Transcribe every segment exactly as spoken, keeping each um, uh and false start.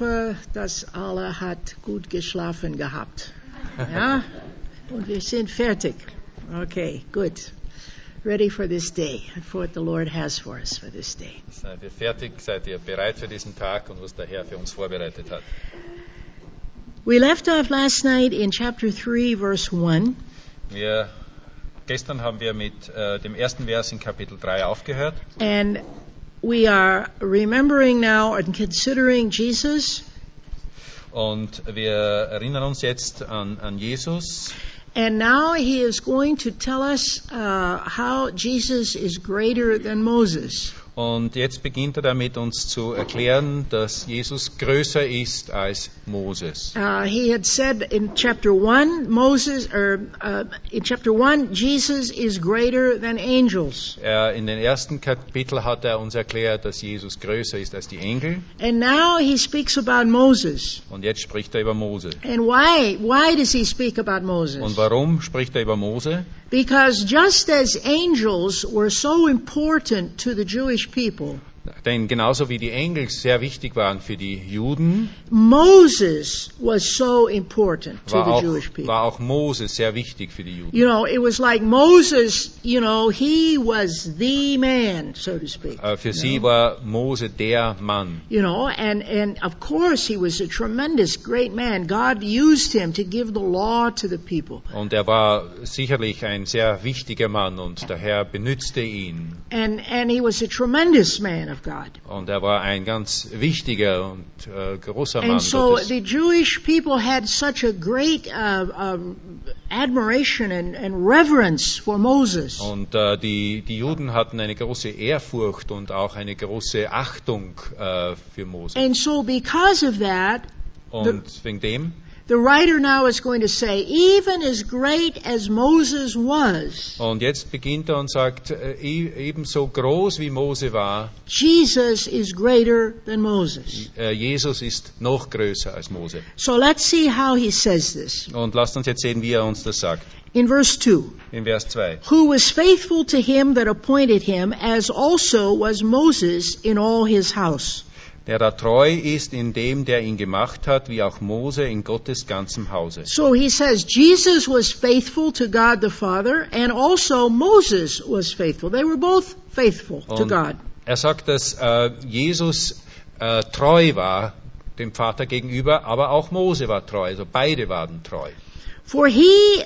hoffe, dass alle hat gut geschlafen gehabt. Ja? Und wir sind fertig. Okay, good. Ready for this day, for what the Lord has for us for this day. Seid ihr fertig? Seid ihr bereit für diesen Tag und was der Herr für uns vorbereitet hat? We left off last night in chapter three, verse one. Wir, gestern haben wir mit äh, dem ersten Vers in Kapitel drei aufgehört. And we are remembering now and considering Jesus. Und wir erinnern uns jetzt an, an Jesus. And now he is going to tell us uh, how Jesus is greater than Moses. Und jetzt beginnt er damit, uns zu erklären, dass Jesus größer ist als Moses. Uh, he had said in chapter one, Moses, or uh, in chapter one, Jesus is greater than angels. Er, in den ersten Kapitel hat er uns erklärt, dass Jesus größer ist als die Engel. And now he speaks about Moses. Und jetzt spricht er über Mose. And why? Why does he speak about Moses? Und warum spricht er über Mose? Because just as angels were so important to the Jewish people, Denn genauso wie die Engel sehr wichtig waren für die Juden, Moses was so important to war the auch, Jewish people. war auch Mose sehr wichtig für die Juden. You know, it was like Moses, you know, he was the man, so to speak. Äh, Für you sie know? war Mose der Mann. You know, and, and of course he was a tremendous, great man. God used him to give the law to the people. Und er war sicherlich ein sehr wichtiger Mann und der Herr benützte ihn. And, and he was a tremendous man of God. Und er war ein ganz wichtiger und äh, großer Mann And so Gottes. the Jewish people had such a great uh, um, admiration and, and reverence for Moses. Und äh, die, die Juden hatten eine große Ehrfurcht und auch eine große Achtung äh, für Mose. And so because of that, Und wegen dem, the writer now is going to say, even as great as Moses was, und jetzt beginnt er und sagt, äh, e- ebenso groß wie Mose war, Jesus is greater than Moses. äh, Jesus ist noch größer als Mose. So let's see how he says this. Und lasst uns jetzt sehen, wie er uns das sagt. In verse two, In Vers zwei. who was faithful to him that appointed him, as also was Moses in all his house. Der da treu ist in dem, der ihn gemacht hat, wie auch Mose in Gottes ganzem Hause. So he says Jesus was faithful to God the Father, and also Moses was faithful. They were both faithful to Und God. er sagt, dass äh, Jesus äh, treu war dem Vater gegenüber, aber auch Mose war treu, also beide waren treu. For he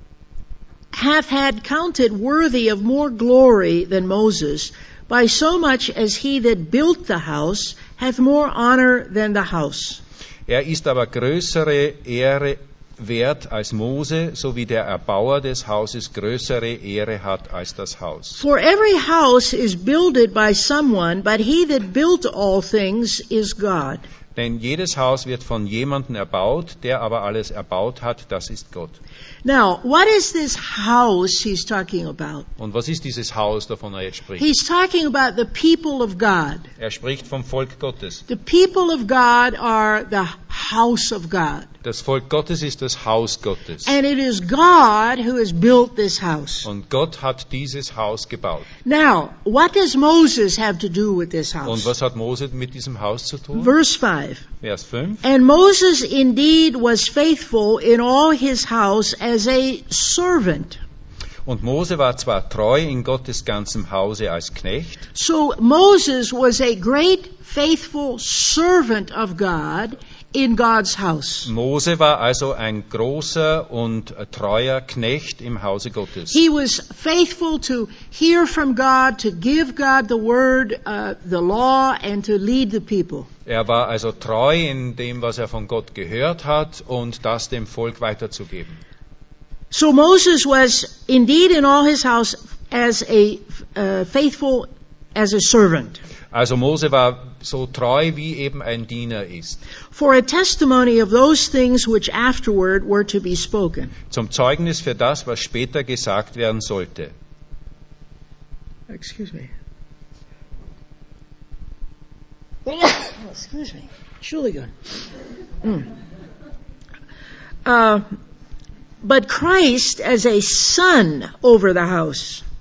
hath had counted worthy of more glory than Moses, by so much as he that built the house hath more honor than the house. Er ist aber größere Ehre wert als Mose, so wie der Erbauer des Hauses größere Ehre hat als das Haus. For every house is builded by someone, but he that built all things is God. Denn jedes Haus wird von jemandem erbaut, der aber alles erbaut hat, das ist Gott. Now, what is this house he's talking about? Und was ist dieses Haus, davon er jetzt spricht? He's talking about the people of God. Er spricht vom Volk Gottes. The people of God are the house of God. Das Volk Gottes ist das Haus Gottes. And it is God who has built this house. Und Gott hat dieses Haus gebaut. Now, what does Moses have to do with this Und house? was hat Mose mit diesem Haus zu tun? Verse five. Vers fünf. And Moses indeed was faithful in all his house as a servant. Und Mose war zwar treu in Gottes ganzem Hause als Knecht, So Moses was a great faithful servant of God in God's house. Mose war also ein großer und treuer Knecht im Hause Gottes. He was faithful to hear from God, to give God the word, uh, the law, and to lead the people. Er war also treu in dem, was er von Gott gehört hat und das dem Volk weiterzugeben. So Moses was indeed in all his house as a uh, faithful as a servant. Also Mose war so treu, wie eben ein Diener ist. For a testimony of those things which afterward were to be spoken. Zum Zeugnis für das, was später gesagt werden sollte. Excuse me. Excuse me. Entschuldigung. Mm. Uh, but Christ as a son over the house.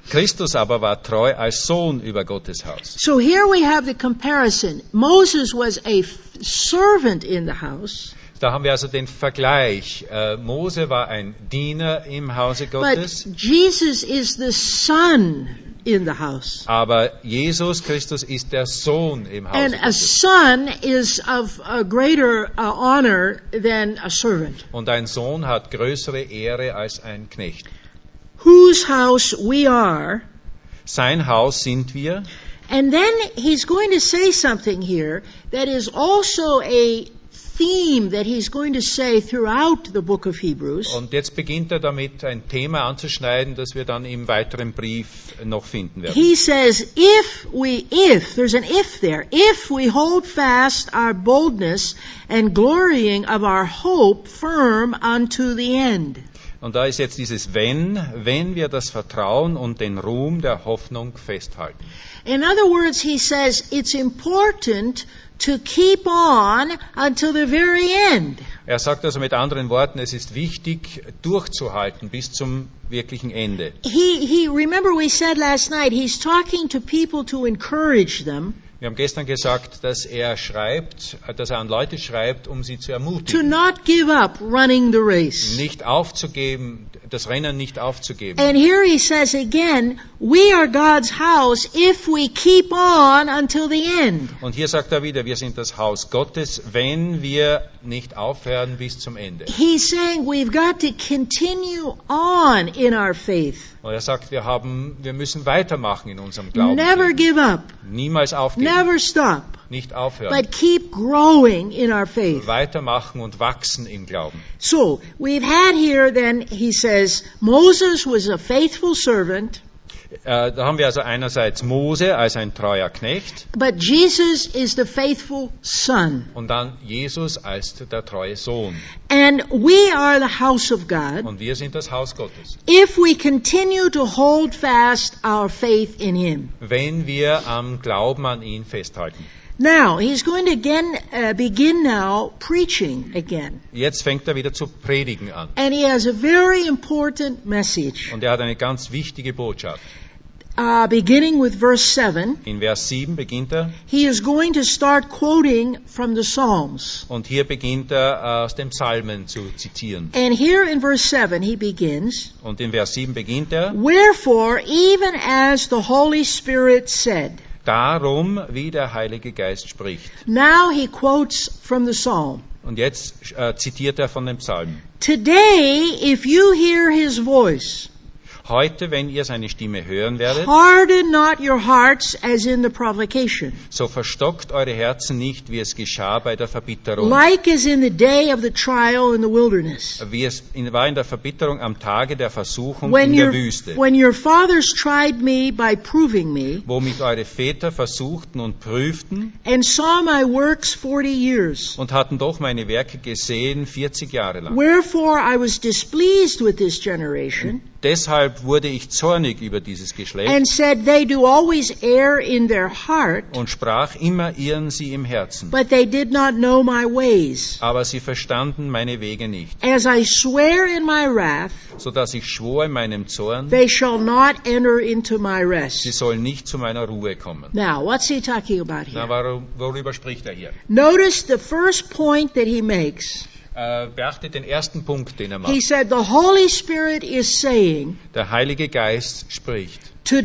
Christus aber war treu als Sohn über Gottes Haus. So here we have the comparison. Moses was a f- servant in the house, Da haben wir also den Vergleich. Äh, Mose war ein Diener im Hause but Gottes, Jesus is the son in the house. aber Jesus Christus ist der Sohn im Hause And a Gottes. son is of a greater uh, honor than a servant. Und ein Sohn hat größere Ehre als ein Knecht. Whose house we are. Sein Haus sind wir. And then he's going to say something here that is also a theme that he's going to say throughout the book of Hebrews. Und jetzt beginnt er damit, ein Thema anzuschneiden, das wir dann im weiteren Brief noch finden werden. He says, if we, if, there's an if there, if we hold fast our boldness and glorying of our hope firm unto the end. Und da ist jetzt dieses Wenn, wenn wir das Vertrauen und den Ruhm der Hoffnung festhalten. In other words, he says it's important to keep on until the very end. Er sagt also mit anderen Worten, es ist wichtig, durchzuhalten bis zum wirklichen Ende. He, he, remember we said last night, he's talking to people to encourage them, Wir haben gestern gesagt, dass er schreibt, dass er an Leute schreibt, um sie zu to ermutigen, not give up running the race. nicht aufzugeben, das Rennen nicht aufzugeben. And here he says again, we are God's house if we keep on until the end. Und hier sagt er wieder, wir sind das Haus Gottes, wenn wir nicht aufhören bis zum Ende. He's saying we've got to continue on in our faith. Und er sagt, wir haben, wir müssen weitermachen in unserem Glauben. Never give up. Niemals aufgeben, Never stop. nicht aufhören. But keep growing in our faith. Weitermachen und wachsen im Glauben. So, we've had here then, he says, Moses was a faithful servant, Äh, da haben wir also einerseits Mose als ein treuer Knecht but Jesus is the faithful son. und dann Jesus als der treue Sohn. And we are the house of God Und wir sind das Haus Gottes. if we continue to hold fast our faith in him. Wenn wir am Glauben an ihn festhalten. Now, he's going to again uh, begin now preaching again. Jetzt fängt er wieder zu predigen an. And he has a very important message. Und er hat eine ganz wichtige Botschaft. Uh, beginning with verse seven, In Vers sieben beginnt er he is going to start quoting from the Psalms. und hier beginnt er aus dem Psalmen zu zitieren. And here in verse seven, he begins, Und in Vers sieben beginnt er, wherefore, even as the Holy Spirit said. darum, wie der Heilige Geist spricht. Now he quotes from the Psalm. Und jetzt äh, zitiert er von dem Psalm. Today, if you hear his voice, Heute, wenn ihr seine Stimme hören werdet, harden not your hearts as in the provocation, so verstockt eure Herzen nicht, wie es geschah bei der Verbitterung. like as in the day of the trial in the wilderness, Wie es in, war in der Verbitterung am Tage der Versuchung when in der your, Wüste, when your fathers tried me by proving me, wo mich eure Väter versuchten und prüften and saw my works forty years. und hatten doch meine Werke gesehen vierzig Jahre lang. Wherefore I was displeased with this generation, Deshalb wurde ich zornig über dieses Geschlecht and said, they do always err in their heart, und sprach, immer irren sie im Herzen. but they did not know my ways. Aber sie verstanden meine Wege nicht, As I swear in my wrath, so dass ich schwor in meinem Zorn, they shall not enter into my sie rest. sollen nicht zu meiner Ruhe kommen. Now, what's he talking about Na, here? warum, worüber spricht er hier? Notice the first point that he makes. Äh, beachtet den ersten Punkt, den er He macht. said, the Holy Spirit is saying, Der Heilige Geist spricht.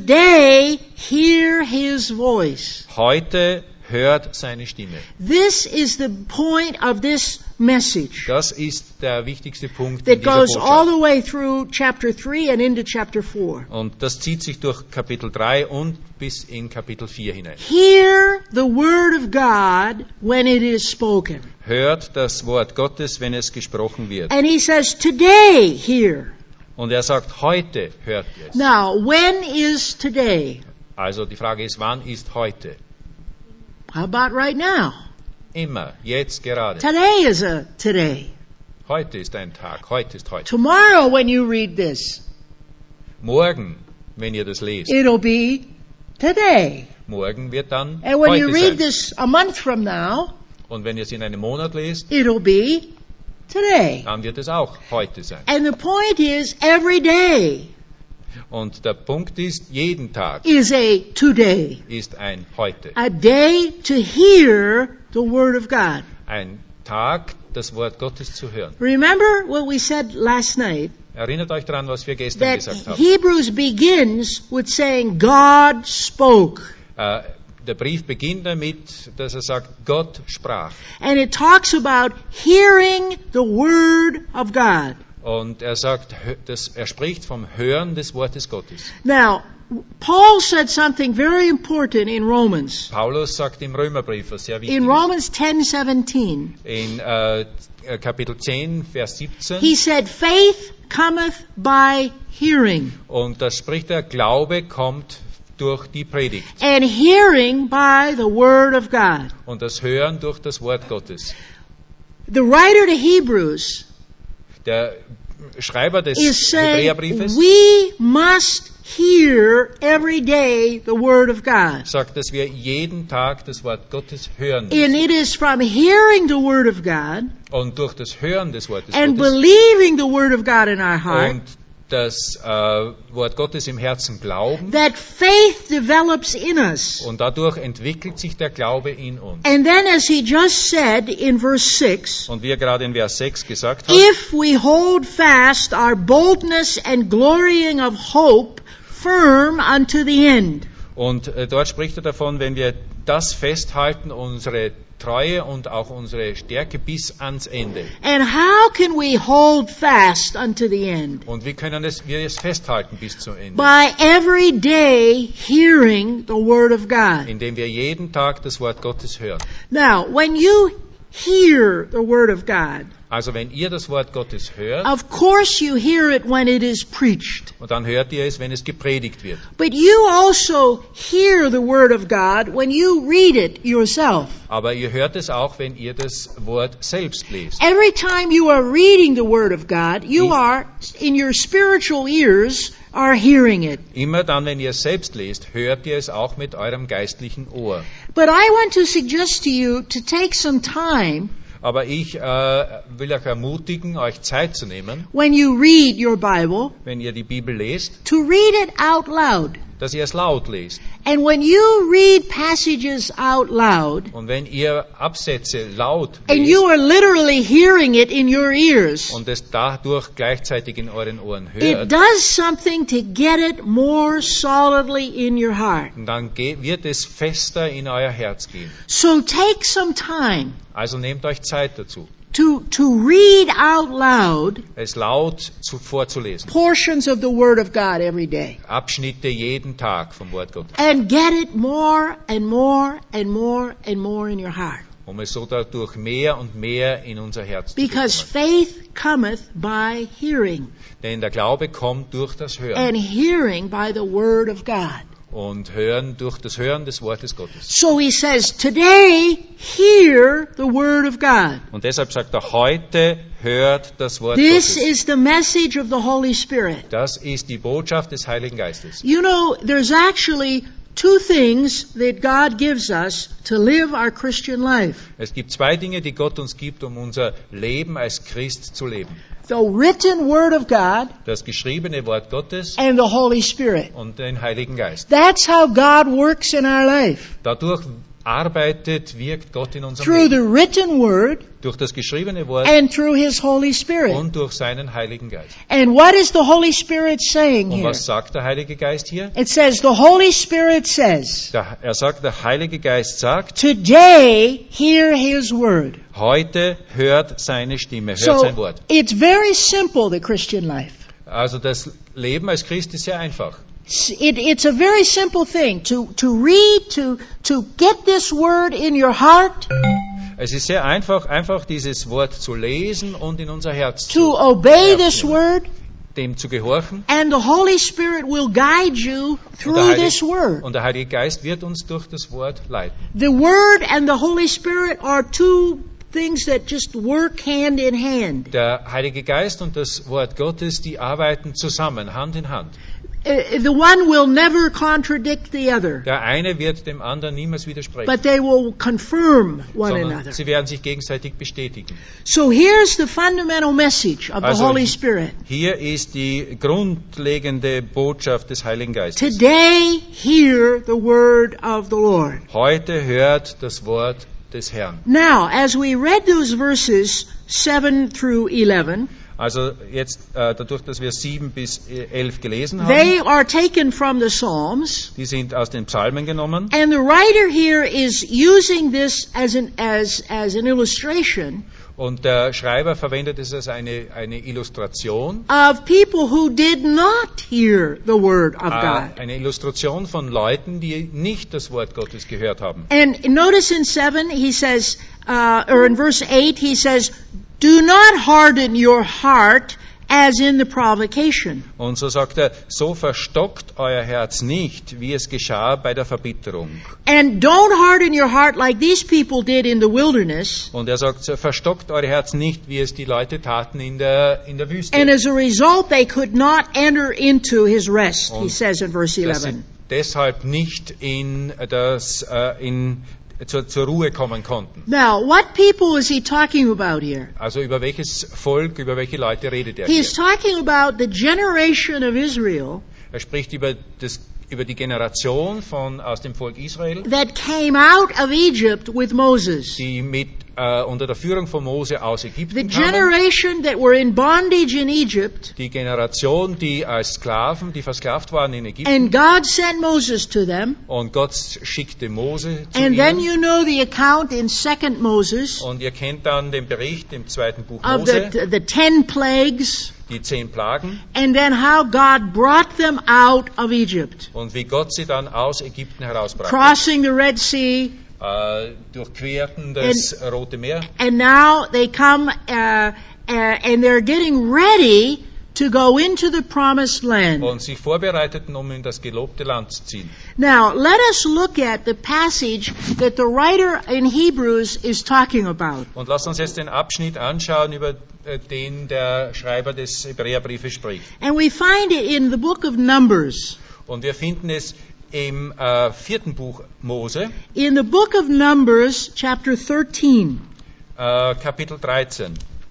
today hear his voice. Heute hört seine Stimme. This is the point of this message Das ist der wichtigste Punkt in that dieser goes all Botschaft. the way through chapter three and into chapter four. Und das zieht sich durch Kapitel drei und bis in Kapitel vier hinein. Hear the word of God when it is spoken. Hört das Wort Gottes, wenn es gesprochen wird. And he says, today hear. Und er sagt, heute hört ihr es. Now, when is today? Also die Frage ist, wann ist heute? How about right now? Immer, jetzt, gerade. Today is a today. Heute ist ein Tag, heute ist heute. Tomorrow when you read this, Morgen, wenn ihr das lest, it'll be today. morgen wird dann And when you heute read sein. this a month from now, Und wenn ihr es in einem Monat lest, it'll be today. dann wird es auch heute sein. And the point is every day. Und der Punkt ist, jeden Tag is a today. ist ein Heute. A day to hear the Word of God. Ein Tag, das Wort Gottes zu hören. Remember what we said last night? Erinnert euch daran, was wir gestern That gesagt haben. Hebrews begins with saying, God spoke. Äh, der Brief beginnt damit, dass er sagt, Gott sprach. And it talks about hearing the Word of God. Und er sagt, hö- das, er spricht vom Hören des Wortes Gottes. Now, Paul said something very important in Romans. Paulus sagt im Römerbrief, was sehr wichtig In Romans ten seventeen, ist. In äh, Kapitel zehn, Vers siebzehn. he said, faith cometh by hearing, Und da spricht er, Glaube kommt durch die Predigt. and hearing by the Word of God. Und das Hören durch das Wort Gottes. The writer to Hebrews Der Schreiber des is saying, Hebräerbriefes we must hear every day the Word of God. sagt, dass wir jeden Tag das Wort Gottes hören And müssen. it is from hearing the Word of God Und durch das Hören des Wortes and Gottes believing the Word of God in our heart und das äh, Wort Gottes im Herzen glauben. that faith develops in us. Und dadurch entwickelt sich der Glaube in uns. And then, as he just said in verse six, Und wie er gerade in Vers sechs gesagt hat, if we hold fast our boldness and glorying of hope firm unto the end. und äh, dort spricht er davon, wenn wir das festhalten, unsere Treue und auch unsere Stärke bis ans Ende. And how can we hold fast unto the end? Und wie können es, wir es festhalten bis zum Ende? By every day hearing the Word of God. Indem wir jeden Tag das Wort Gottes hören. Now, when you hear the Word of God, Also wenn ihr das Wort Gottes hört, of course you hear it when it is preached. und dann hört ihr es, wenn es gepredigt wird. But you also hear the Word of God when you read it yourself. Aber ihr hört es auch, wenn ihr das Wort selbst lest. Every time you are reading the Word of God, you are, in your spiritual ears, are hearing it. Immer dann, wenn ihr es selbst lest, hört ihr es auch mit eurem geistlichen Ohr. But I want to suggest to you to take some time Aber ich äh, will euch ermutigen, euch Zeit zu nehmen, when you read your Bible wenn ihr die Bibel lest, to read it out loud. dass ihr es laut lest. And when you read passages out loud, Und wenn ihr Absätze laut and lest you are literally hearing it in your ears, und es dadurch gleichzeitig in euren Ohren it hört, does something to get it more solidly in your heart. dann ge- wird es fester in euer Herz gehen. So take some time Also nehmt euch Zeit dazu, to, to read out loud es laut zu, vorzulesen. portions of the Word of God every day. Abschnitte jeden Tag vom Wort Gottes, And get it more and more and more and more in your heart. um es so dadurch mehr und mehr in unser Herz zu Because bekommen. faith cometh by hearing, Denn der Glaube kommt durch das Hören and hearing by the Word of God. und Hören durch das Hören des Wortes Gottes. So he says, today, hear the Word of God. Und deshalb sagt er, heute hört das Wort This Gottes. is the message of the Holy Spirit. Das ist die Botschaft des Heiligen Geistes. You know, there's actually two things that God gives us to live our Christian life. Es gibt zwei Dinge, die Gott uns gibt, um unser Leben als Christ zu leben. The written Word of God Das geschriebene Wort Gottes and the Holy Spirit. und den Heiligen Geist. That's how God works in our life. Dadurch arbeitet, wirkt Gott in unserem Through the Leben. written Word Durch das geschriebene Wort and through His Holy Spirit. und durch seinen Heiligen Geist. And what is the Holy Spirit saying Und here? was sagt der Heilige Geist hier? It says, the Holy Spirit says, Der, er sagt, der Heilige Geist sagt, today hear His Word. heute hört seine Stimme, hört sein So Wort. it's very simple, the Christian life. Also das Leben als Christ ist sehr einfach. It, it's a very simple thing to, to read, to, to get this Word in your heart, Es ist sehr einfach, einfach dieses Wort zu lesen und in unser Herz to zu obey this aufnehmen, Word, dem zu gehorchen. and the Holy Spirit will guide you Und der, through this Heilige, Word. und der Heilige Geist wird uns durch das Wort leiten. The Word and the Holy Spirit are two things that just work hand in hand. Der Heilige Geist und das Wort Gottes, die arbeiten zusammen, Hand in Hand. Uh, the one will never contradict the other, Der eine wird dem anderen niemals widersprechen, but they will confirm one sondern another. sie werden sich gegenseitig bestätigen. So here's the fundamental message of the Also, Holy Spirit. Hier ist die grundlegende Botschaft des Heiligen Geistes. Today, hear the word of the Lord. Heute hört das Wort des Herrn. Now, as we read those verses seven through eleven, Also jetzt, äh, dadurch, dass wir sieben bis elf gelesen haben, they are taken from the Psalms, die sind aus den Psalmen genommen. and the writer here is using this as an as as an illustration Und der Schreiber verwendet es als eine, eine Illustration, of people who did not hear the word of äh, God. eine Illustration von Leuten, die nicht das Wort Gottes gehört haben. And notice in seven, he says, uh, or in verse eight, he says, "Do not harden your heart as in the provocation." Und so sagt er, so verstockt euer Herz nicht, wie es geschah bei der Verbitterung. And don't harden your heart like these people did in the wilderness. Und er sagt, so verstockt euer Herz nicht, wie es die Leute taten in der, in der Wüste. And as a result, they could not enter into his rest, he Und says in verse dass sie eleven. deshalb nicht in das, äh, in, zur, zur Ruhe kommen konnten. Now, what people is he talking about here? Also über welches Volk, über welche Leute redet er hier? He's talking about the generation of Israel Er spricht über, das, über die Generation von, aus dem Volk Israel, that came out of Egypt with Moses. die mit, äh, unter der Führung von Mose aus The Ägypten kamen. generation that were in bondage in Egypt, Die Generation, die als Sklaven, die versklavt waren in Ägypten. and God sent Moses to them. Und Gott schickte Mose zu And then ihnen. you know the account in Second Moses Und ihr kennt dann den Bericht im zweiten Buch of Mose, the, the ten plagues, die zehn Plagen, and then how God brought them out of Egypt, und wie Gott sie dann aus Ägypten herausbrachte. crossing the Red Sea, Äh, durchquerten das Rote Meer. and now they come uh, uh, and they're getting ready to go into the promised land. Und sich vorbereiteten, um in das gelobte Land zu ziehen. Now, let us look at the passage that the writer in Hebrews is talking about. Und lasst uns jetzt den Abschnitt anschauen, über äh, den der Schreiber des Hebräerbriefes spricht. And we find it in the book of Numbers. Und wir finden es im äh, vierten Buch Mose, In the book of Numbers, chapter thirteen. äh, Kapitel dreizehn.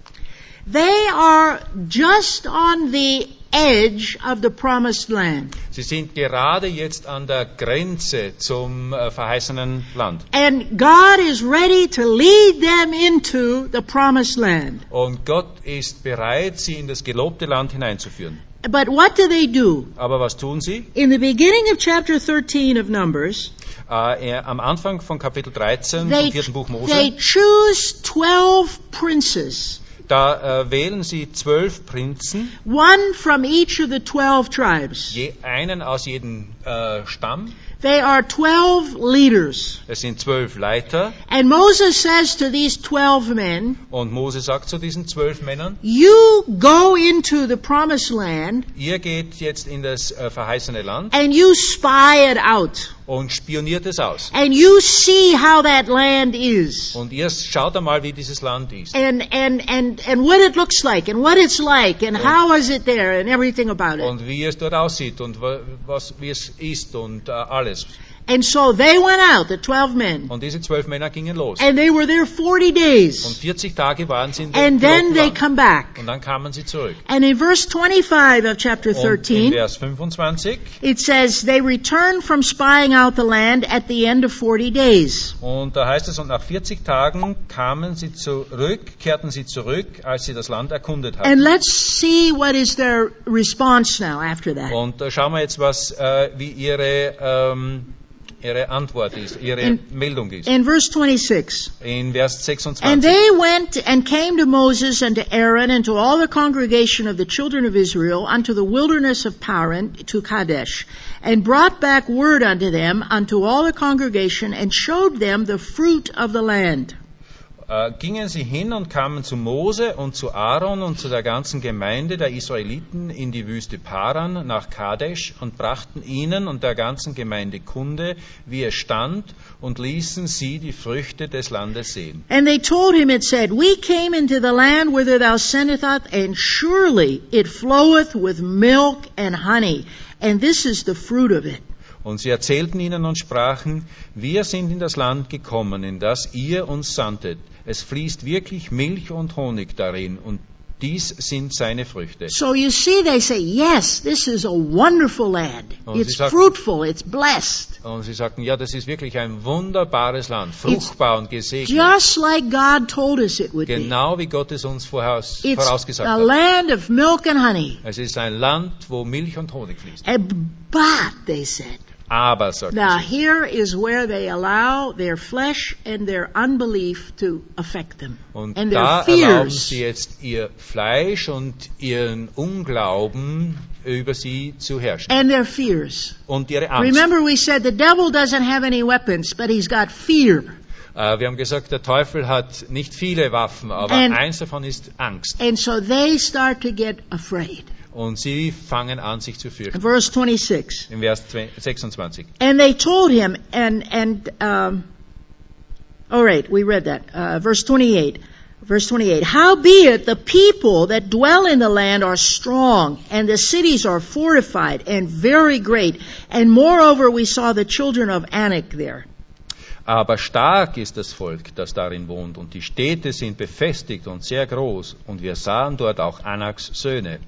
They are just on the edge of the promised land. Sie sind gerade jetzt an der Grenze zum äh, verheißenen Land. And God is ready to lead them into the promised land. Und Gott ist bereit, sie in das gelobte Land hineinzuführen. But what do they do? Aber was tun sie? In the beginning of chapter thirteen of Numbers, Äh, er, am Anfang von Kapitel dreizehn they, vom vierten Buch Mose, they choose twelve princes, da äh, wählen sie zwölf Prinzen, one from each of the twelve tribes. je, einen aus jedem äh, Stamm. They are twelve leaders. Es sind zwölf Leiter. And Moses says to these twelve men, Und Mose sagt zu diesen zwölf Männern, you go into the promised land ihr geht jetzt in das äh, verheißene Land and you spy it out. und spioniert es aus. And you see how that land is. Und ihr schaut einmal, wie dieses Land ist. And, and, and, and what it looks like and what it's like and how is it there and everything about it. Und wie es dort aussieht und wa- was, wie es ist und äh, alles. And so they went out, the twelve men, Und diese zwölf Männer gingen los. and they were there forty Und days. vierzig Tage waren sie in dem And then gelobten they Land. come back. Und dann kamen sie zurück. And in verse twenty-five of chapter Und in thirteen, Vers fünfundzwanzig, it says, they returned from spying out the land at the end of forty days. und da heißt es, und nach vierzig Tagen kamen sie zurück, kehrten sie zurück, als sie das Land erkundet And hatten. let's see what is their response now after that. Und da schauen wir jetzt, was, äh, wie ihre, ähm, ihre Antwort ist, ihre In- Meldung ist. In verse twenty-six. In Vers And sechsundzwanzig. they went and came to Moses and to Aaron and to all the congregation of the children of Israel unto the wilderness of Paran to Kadesh, and brought back word unto them unto all the congregation, and showed them the fruit of the land. Äh, gingen sie hin und kamen zu Mose und zu Aaron und zu der ganzen Gemeinde der Israeliten in die Wüste Paran nach Kadesh und brachten ihnen und der ganzen Gemeinde Kunde, wie es stand, und ließen sie die Früchte des Landes sehen. And they told him, it said, we came into the land whither thou sentest us, and surely it floweth with milk and honey. and this is the fruit of it. Und sie erzählten ihnen und sprachen, wir sind in das Land gekommen, in das ihr uns sandtet. Es fließt wirklich Milch und Honig darin, und dies sind seine Früchte. So you see, they say, yes, this is a wonderful land. Und It's sie sagten- fruitful, it's blessed. Und sie sagten, ja, das ist wirklich ein wunderbares Land, fruchtbar und gesegnet. Just like God told us it would be. Genau wie Gott es uns voraus, It's vorausgesagt a hat. land of milk and honey. Es ist ein Land, wo Milch und Honig fließt. And- But, they said, Aber, sagten now sie, here is where they allow their flesh and their unbelief to affect them. und And da their erlauben fears. sie jetzt ihr Fleisch und ihren Unglauben über sie zu herrschen. And their fears. Und ihre Angst. Remember we said the devil doesn't have any weapons, but he's got fear. Äh, wir haben gesagt, der Teufel hat nicht viele Waffen, aber And- eins davon ist Angst. And so they start to get afraid. Und sie fangen an, sich zu fürchten. Verse twenty-six. Im Vers sechsundzwanzig. And they told him, and, and, um, all right, we read that. Uh, verse twenty-eight. Verse twenty-eight. Howbeit the people that dwell in the land are strong, and the cities are fortified and very great. And moreover, we saw the children of Anak there. Aber stark ist das Volk, das darin wohnt, und die Städte sind befestigt und sehr groß, und wir sahen dort auch Anaks Söhne.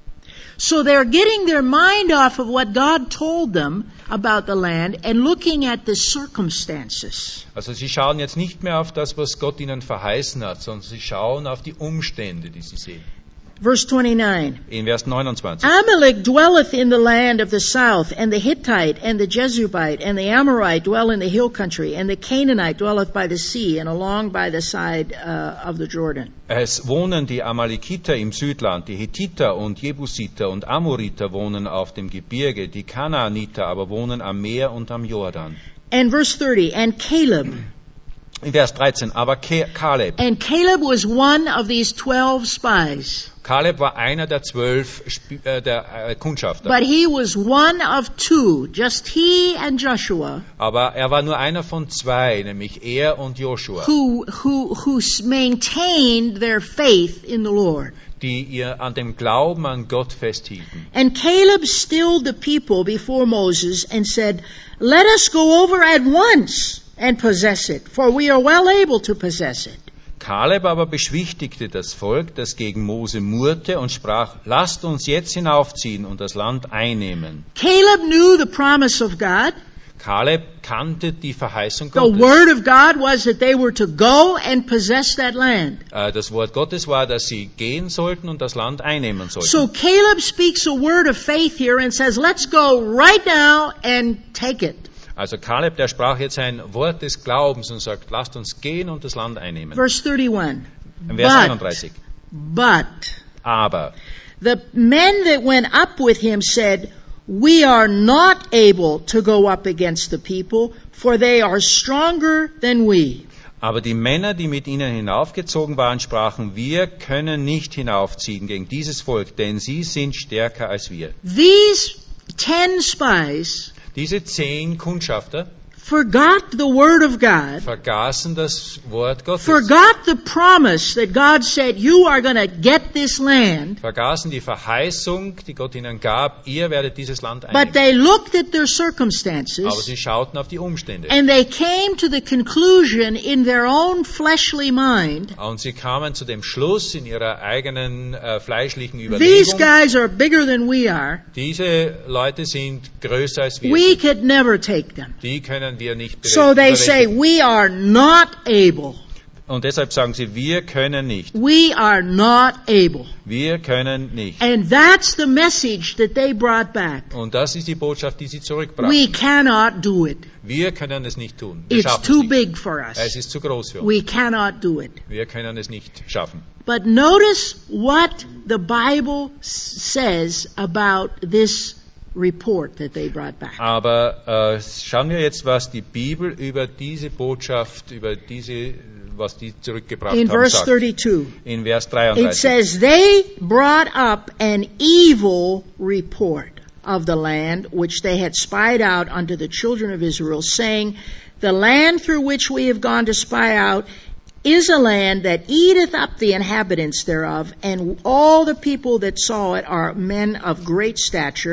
So they're getting their mind off of what God told them about the land and looking at the circumstances. Also sie schauen jetzt nicht mehr auf das, was Gott ihnen verheißen hat, sondern sie schauen auf die Umstände, die sie sehen. Verse twenty-nine. In Vers neunundzwanzig. Amalek dwelleth in the land of the south, and the Hittite, and the Jezubite, and the Amorite dwell in the hill country, and the Canaanite dwelleth by the sea, and along by the side uh, of the Jordan. Es wohnen die Amalekiter im Südland, die Hethiter und Jebusiter und Amoriter wohnen auf dem Gebirge, die Kanaaniter aber wohnen am Meer und am Jordan. And verse thirty, and Caleb. In Vers dreizehn, aber Ke- Kaleb. And Caleb was one of these twelve spies, Kaleb war einer der zwölf Sp- äh, der äh, Kundschafter. but he was one of two, just he and Joshua, Aber er war nur einer von zwei, nämlich er und Joshua, who, who, who maintained their faith in the Lord. die ihr an dem Glauben an Gott festhielten. And Caleb stilled the people before Moses and said, let us go over at once and possess it, for we are well able to possess it. Kaleb aber beschwichtigte das Volk, das gegen Mose murrte, und sprach, lasst uns jetzt hinaufziehen und das Land einnehmen. Caleb knew the promise of God. Kaleb kannte die Verheißung The Gottes. word of God was that they were to go and possess that land. Äh, Das Wort Gottes war, dass sie gehen sollten und das Land einnehmen sollten. So Caleb speaks a word of faith here and says, let's go right now and take it. Also Kaleb, der sprach jetzt ein Wort des Glaubens und sagt, lasst uns gehen und das Land einnehmen. Verse thirty-one. Im Vers But, einunddreißig. but Aber the men that went up with him said, we are not able to go up against the people, for they are stronger than we. Aber die Männer, die mit ihnen hinaufgezogen waren, sprachen, wir können nicht hinaufziehen gegen dieses Volk, denn sie sind stärker als wir. These ten spies Diese zehn Kundschafter forgot the word of God, vergaßen das Wort Gottes, forgot the promise that God said, you are going to get this land, vergaßen die Verheißung, die Gott ihnen gab, ihr werdet dieses Land but einnehmen. they looked at their Aber circumstances sie schauten auf die Umstände. and they came to the conclusion in their own fleshly mind, Und sie kamen zu dem Schluss in ihrer eigenen äh, fleischlichen these Überlegung, guys are bigger than we are. diese Leute sind größer als wir. We could never take them. Die können wir nicht So they say, bewältigen. we are not able. Und deshalb sagen sie, wir können nicht. We are not able. Wir können nicht. And that's the message that they brought back. Und das ist die Botschaft, die sie zurückbrachten. We cannot do it. Wir können es nicht tun. Wir It's schaffen too es nicht. big for Es us. ist zu groß für uns. We cannot do it. Wir können es nicht schaffen. But notice what the Bible s- says about this report that they brought back. Aber äh, schauen wir jetzt, was die Bibel über diese Botschaft, über diese, was die zurückgebracht In haben, verse sagt. thirty-two, In Vers it dreiunddreißig. says, they brought up an evil report of the land which they had spied out unto the children of Israel, saying, the land through which we have gone to spy out is a land that eateth up the inhabitants thereof, and all the people that saw it are men of great stature,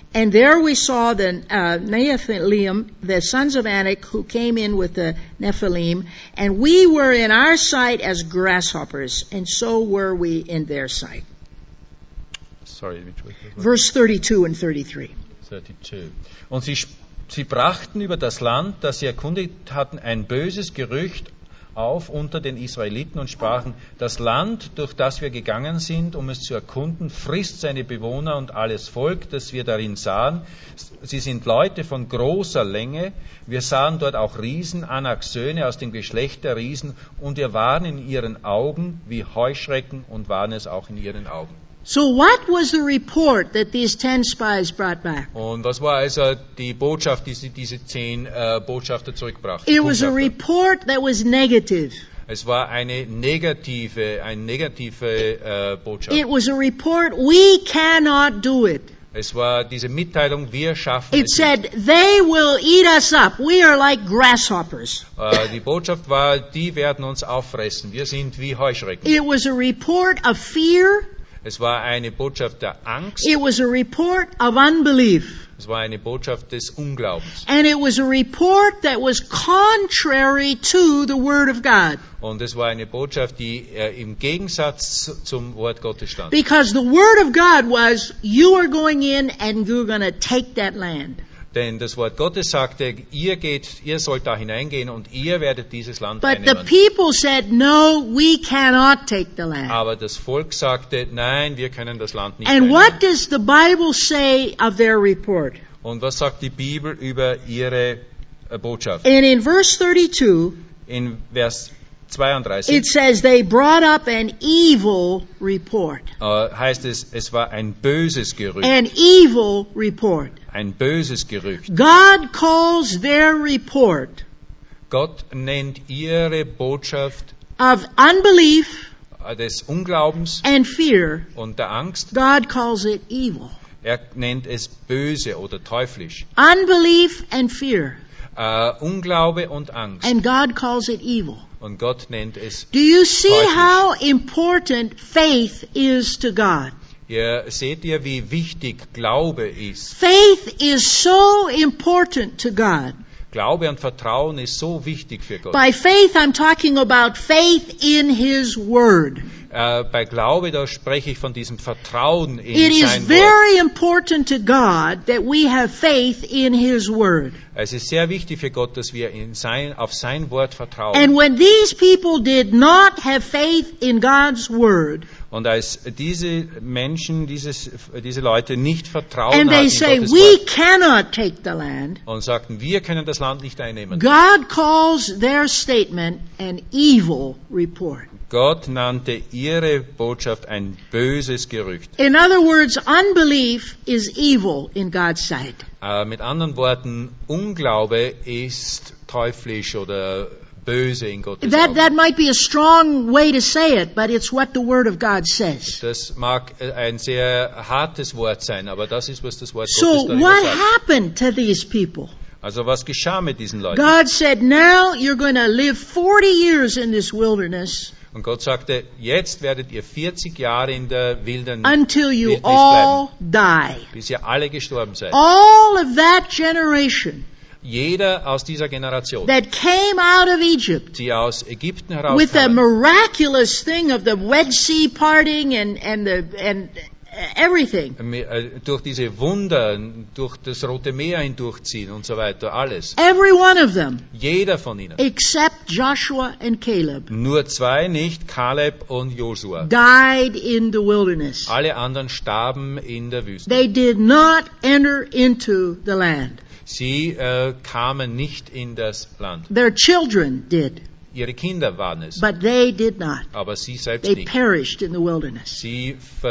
And there we saw the uh, Nephilim, the sons of Anak, who came in with the Nephilim, and we were in our sight as grasshoppers, and so were we in their sight. Sorry, which was that? Verse thirty-two and thirty-three. thirty-two. Und sie, sie brachten über das Land, das sie erkundigt hatten, ein böses Gerücht auf unter den Israeliten und sprachen, das Land, durch das wir gegangen sind, um es zu erkunden, frisst seine Bewohner und alles Volk, das wir darin sahen. Sie sind Leute von großer Länge. Wir sahen dort auch Riesen, Anaks Söhne aus dem Geschlecht der Riesen, und wir waren in ihren Augen wie Heuschrecken und waren es auch in ihren Augen. So what was the report that these ten spies brought back? Und was war also die Botschaft, die sie, diese zehn äh, Botschafter zurückbrachten? It was a report that was negative. Es war eine negative, eine negative äh, Botschaft. It was a report, we cannot do it. Es war diese Mitteilung, wir schaffen It es said, nicht. they will eat us up. We are like grasshoppers. Äh, die Botschaft war, die werden uns auffressen. Wir sind wie Heuschrecken. It was a report of fear. Es war eine Botschaft der Angst. It was a report of unbelief. Es war eine Botschaft des Unglaubens. And it was a report that was contrary to the Word of God. Und es war eine Botschaft, die äh, im Gegensatz zum Wort Gottes stand. Because the Word of God was, you are going in and you're going to take that land. Denn das Wort Gottes sagte, ihr geht, ihr sollt da hineingehen und ihr werdet dieses Land But the einnehmen. people said, no, we cannot take the land. Aber das Volk sagte, nein, wir können das Land nicht And einnehmen. what does the Bible say of their report? Und was sagt die Bibel über ihre äh, Botschaft? And in verse thirty-two, In Vers zweiunddreißig it says they brought up an evil report. äh, heißt es, es war ein böses Gerücht. An evil report. Ein böses Gerücht. God calls their report Gott nennt ihre Botschaft of unbelief äh, des Unglaubens and fear, und der Angst. God calls it evil. Er nennt es böse oder teuflisch. Unbelief and fear. Äh, Unglaube und Angst. And God calls it evil. Und Gott nennt es Do you see teuflisch. how important faith is to God? Ihr seht ihr, wie wichtig Glaube ist. Faith is so important to God. Glaube und Vertrauen ist so wichtig für Gott. By faith, I'm talking about faith in His Word. Äh, bei Glaube, da spreche ich von diesem Vertrauen in It is sein Wort. very important to God that we have faith in His Word. Es ist sehr wichtig für Gott, dass wir in sein, auf sein Wort vertrauen. And when these people did not have faith in God's Word, Und als diese Menschen, dieses, diese Leute nicht Vertrauen and hatten they in say, Gottes we Wort cannot take the land, und sagten, wir können das Land nicht einnehmen. God calls their statement an evil report. Gott nannte ihre Botschaft ein böses Gerücht. In other words, unbelief is evil in God's sight. Äh, mit anderen Worten, Unglaube ist teuflisch oder böse in Gottes That, Augen. that might be a strong way to say it, but it's what the Word of God says. Das mag äh, ein sehr hartes Wort sein, aber das ist, was das Wort So Gottes darüber what sagt. happened to these people? Also was geschah mit diesen Leuten? God said, now you're going to live forty years in this wilderness Und Gott sagte, jetzt werdet ihr vierzig Jahre in der wilden until you Wildnis all bleiben, die. bis ihr alle gestorben seid. All of that generation Jeder aus dieser Generation, that came out of Egypt die aus Ägypten with the herauskamen, miraculous thing of the Red Sea parting and, and, the, and everything. äh, durch diese Wunder, durch das Rote Meer hindurchziehen und so weiter, alles. Every one of them, Jeder von ihnen. except Joshua and Caleb, Nur zwei nicht, Kaleb und Josua. died in the wilderness. Alle anderen starben in der Wüste. They did not enter into the land. Sie äh, kamen nicht in das Land. Their children did, Ihre Kinder waren es, but they did not. aber sie selbst They nicht. perished in the wilderness Sie ver,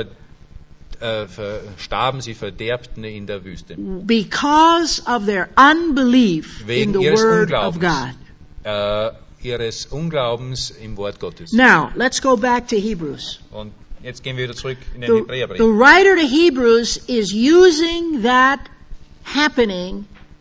äh, ver, starben, sie verderbten in der Wüste. because of their unbelief in Wegen the ihres Word of Unglaubens. God. Äh, ihres Unglaubens im Wort Gottes. Now, let's go back to Hebrews. Und jetzt gehen wir wieder zurück in den The, the Hebräerbrief. writer to Hebrews is using that happening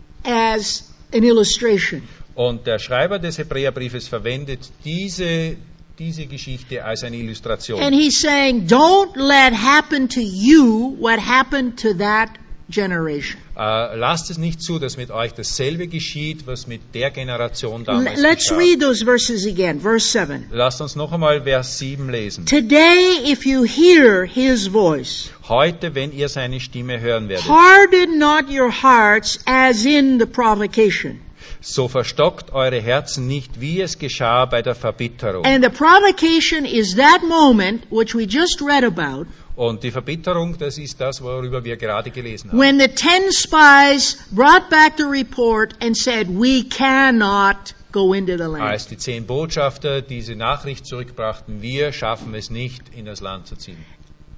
as an illustration. Und der Schreiber des Hebräerbriefes verwendet diese, diese Geschichte als eine Illustration. And he's saying, don't let happen to you what happened to that generation. Äh, lasst es nicht zu, dass mit euch dasselbe geschieht, was mit der Generation damals Let's geschah. read those verses again. Verse seven. Lasst uns noch einmal Vers sieben lesen. Today, if you hear his voice, Heute, wenn ihr seine Stimme hören werdet, harden not your hearts as in the provocation. so verstockt eure Herzen nicht, wie es geschah bei der Verbitterung. And the provocation is that moment which we just read about, Und die Verbitterung, das ist das, worüber wir gerade gelesen haben. when the ten spies brought back the report and said, we cannot go into the land. Als die zehn Botschafter diese Nachricht zurückbrachten, wir schaffen es nicht, in das Land zu ziehen.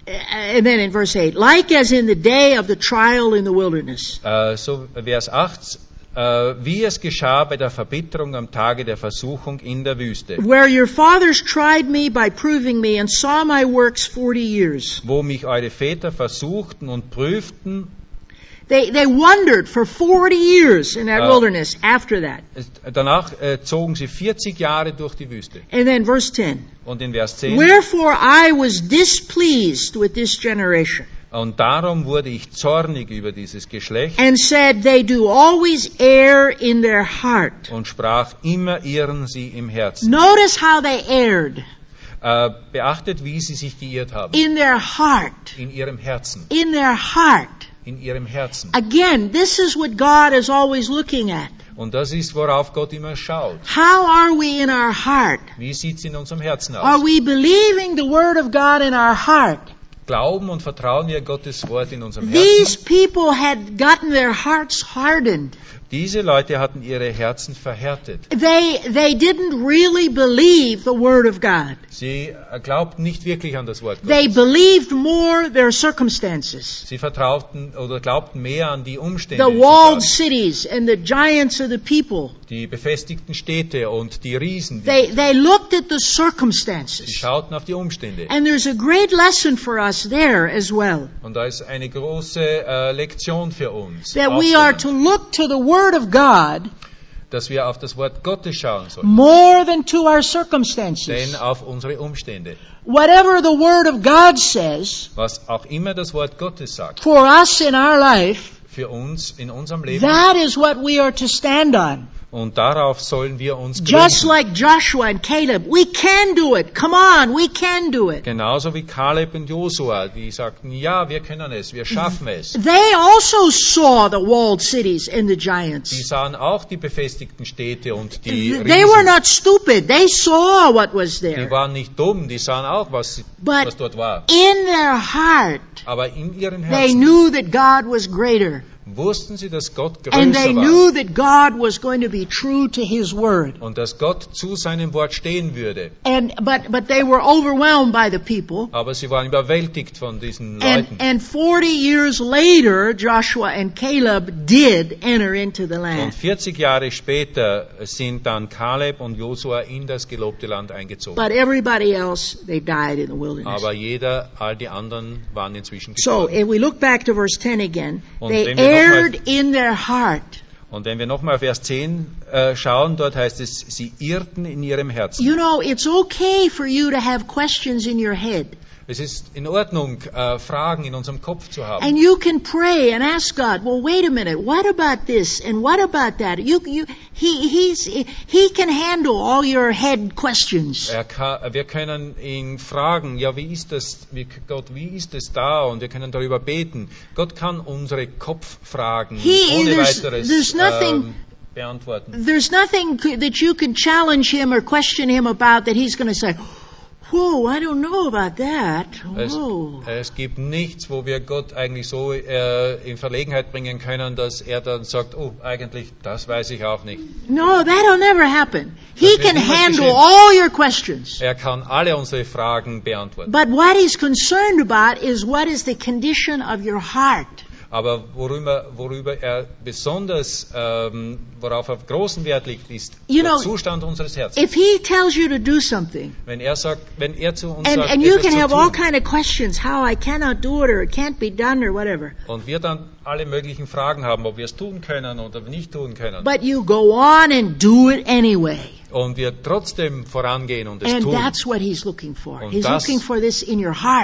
And then in verse eight, like as in the day of the trial in the wilderness. Äh, so Vers acht, äh, wie es geschah bei der Verbitterung am Tage der Versuchung in der Wüste, Where your fathers tried me by proving me and saw my works forty years. wo mich eure Väter versuchten und prüften. They, they wandered for forty years in that Uh, wilderness after that. Danach äh, zogen sie vierzig Jahre durch die Wüste. And then verse ten. Und in Vers zehn, Wherefore I was displeased with this generation, und darum wurde ich zornig über dieses Geschlecht and said, they do always err in their heart. und sprach, immer irren sie im Herzen. Notice how they erred. Äh, beachtet, wie sie sich geirrt haben. In their heart. In ihrem Herzen. In their heart. In ihrem Herzen. Again, this is what God is always looking at. Und das ist, worauf Gott immer schaut. How are we in our heart? Wie sieht es in unserem Herzen Are aus? we believing the Word of God in our heart? Glauben und vertrauen wir Gottes Wort in unserem These Herzen? people had gotten their hearts hardened. Diese Leute hatten ihre Herzen verhärtet. They, they didn't really believe the Word of God. Sie äh, glaubten nicht wirklich an das Wort They Gottes. believed more their circumstances. Sie vertrauten oder glaubten mehr an die Umstände, The die walled sie sahen. cities and the giants of the people. Die befestigten Städte und die Riesen. Die They, they looked at the sie circumstances. schauten auf die Umstände. And there's a great lesson for us there as well. Und da ist eine große äh, Lektion für uns, That auch we für are uns, to look to the Word of God dass wir auf das Wort Gottes schauen sollen, more than to our circumstances. denn auf unsere Umstände. Whatever the Word of God says Was auch immer das Wort Gottes sagt, for us in our life, für uns in unserem Leben, that is what we are to stand on. und darauf sollen wir uns Just gründen. like Joshua and Caleb, we can do it. Come on, we can do it. Genauso wie Kaleb und Josua, die sagten, ja, wir können es, wir schaffen es. They also saw the walled cities and the Die giants. sahen auch die befestigten Städte und die They were Riesen. not stupid. They saw what was Die there. waren nicht dumm, die sahen auch, was, But was dort war. in their heart, Aber in ihren they Herzen knew that God was greater. wussten sie, dass Gott And they größer war knew that God was going to be true to His Word. und dass Gott zu seinem Wort stehen würde. And, but, but they were overwhelmed by the people. Aber sie waren überwältigt von diesen And, Leuten. and forty years later, Joshua and Caleb did enter into the Und land. vierzig Jahre später sind dann Kaleb und Josua in das gelobte Land eingezogen. But everybody else, they died in the wilderness. Aber jeder, all die anderen waren inzwischen So, gestorben. if we look back to verse ten again, Und they wenn wir noch mal- erred in their heart. Und wenn wir nochmal auf Vers zehn äh, schauen, dort heißt es, sie irrten in ihrem Herzen. You know, it's okay for you to have questions in your head. Es ist in Ordnung, äh, Fragen in unserem Kopf zu haben. And you can pray and ask God, well, wait a minute, what about this and what about that? You, you, he, he's, he can handle all your head questions. Er kann, wir können ihn fragen, ja, wie ist das, wie, Gott, wie ist es da? Und wir können darüber beten. Gott kann unsere Kopffragen He- ohne there's- weiteres there's nothing- ähm, beantworten. There's nothing c- that you can challenge him or question him about that he's going to say, whoa, I don't know about that. Es, Whoa. es gibt nichts, wo wir Gott eigentlich so äh, in Verlegenheit bringen können, dass er dann sagt, oh, eigentlich, das weiß ich auch nicht. No, that'll never happen. He Das wird can niemals handle geschehen. all your questions. Er kann alle unsere Fragen beantworten. But what he's concerned about is what is the condition of your heart. Aber worüber, worüber er besonders, ähm, worauf er großen Wert legt, ist You der know, Zustand unseres Herzens. If he tells you to do something, Wenn er sagt, wenn er zu uns and, sagt, and you etwas can zu have all tun, kind of questions, how I cannot do it or it can't be done or whatever. und wir dann alle möglichen Fragen haben, ob wir es tun können oder nicht tun können, But you go on and do it anyway. und wir trotzdem vorangehen und es And tun. that's what he's looking for. Und He's das- looking for this in your heart.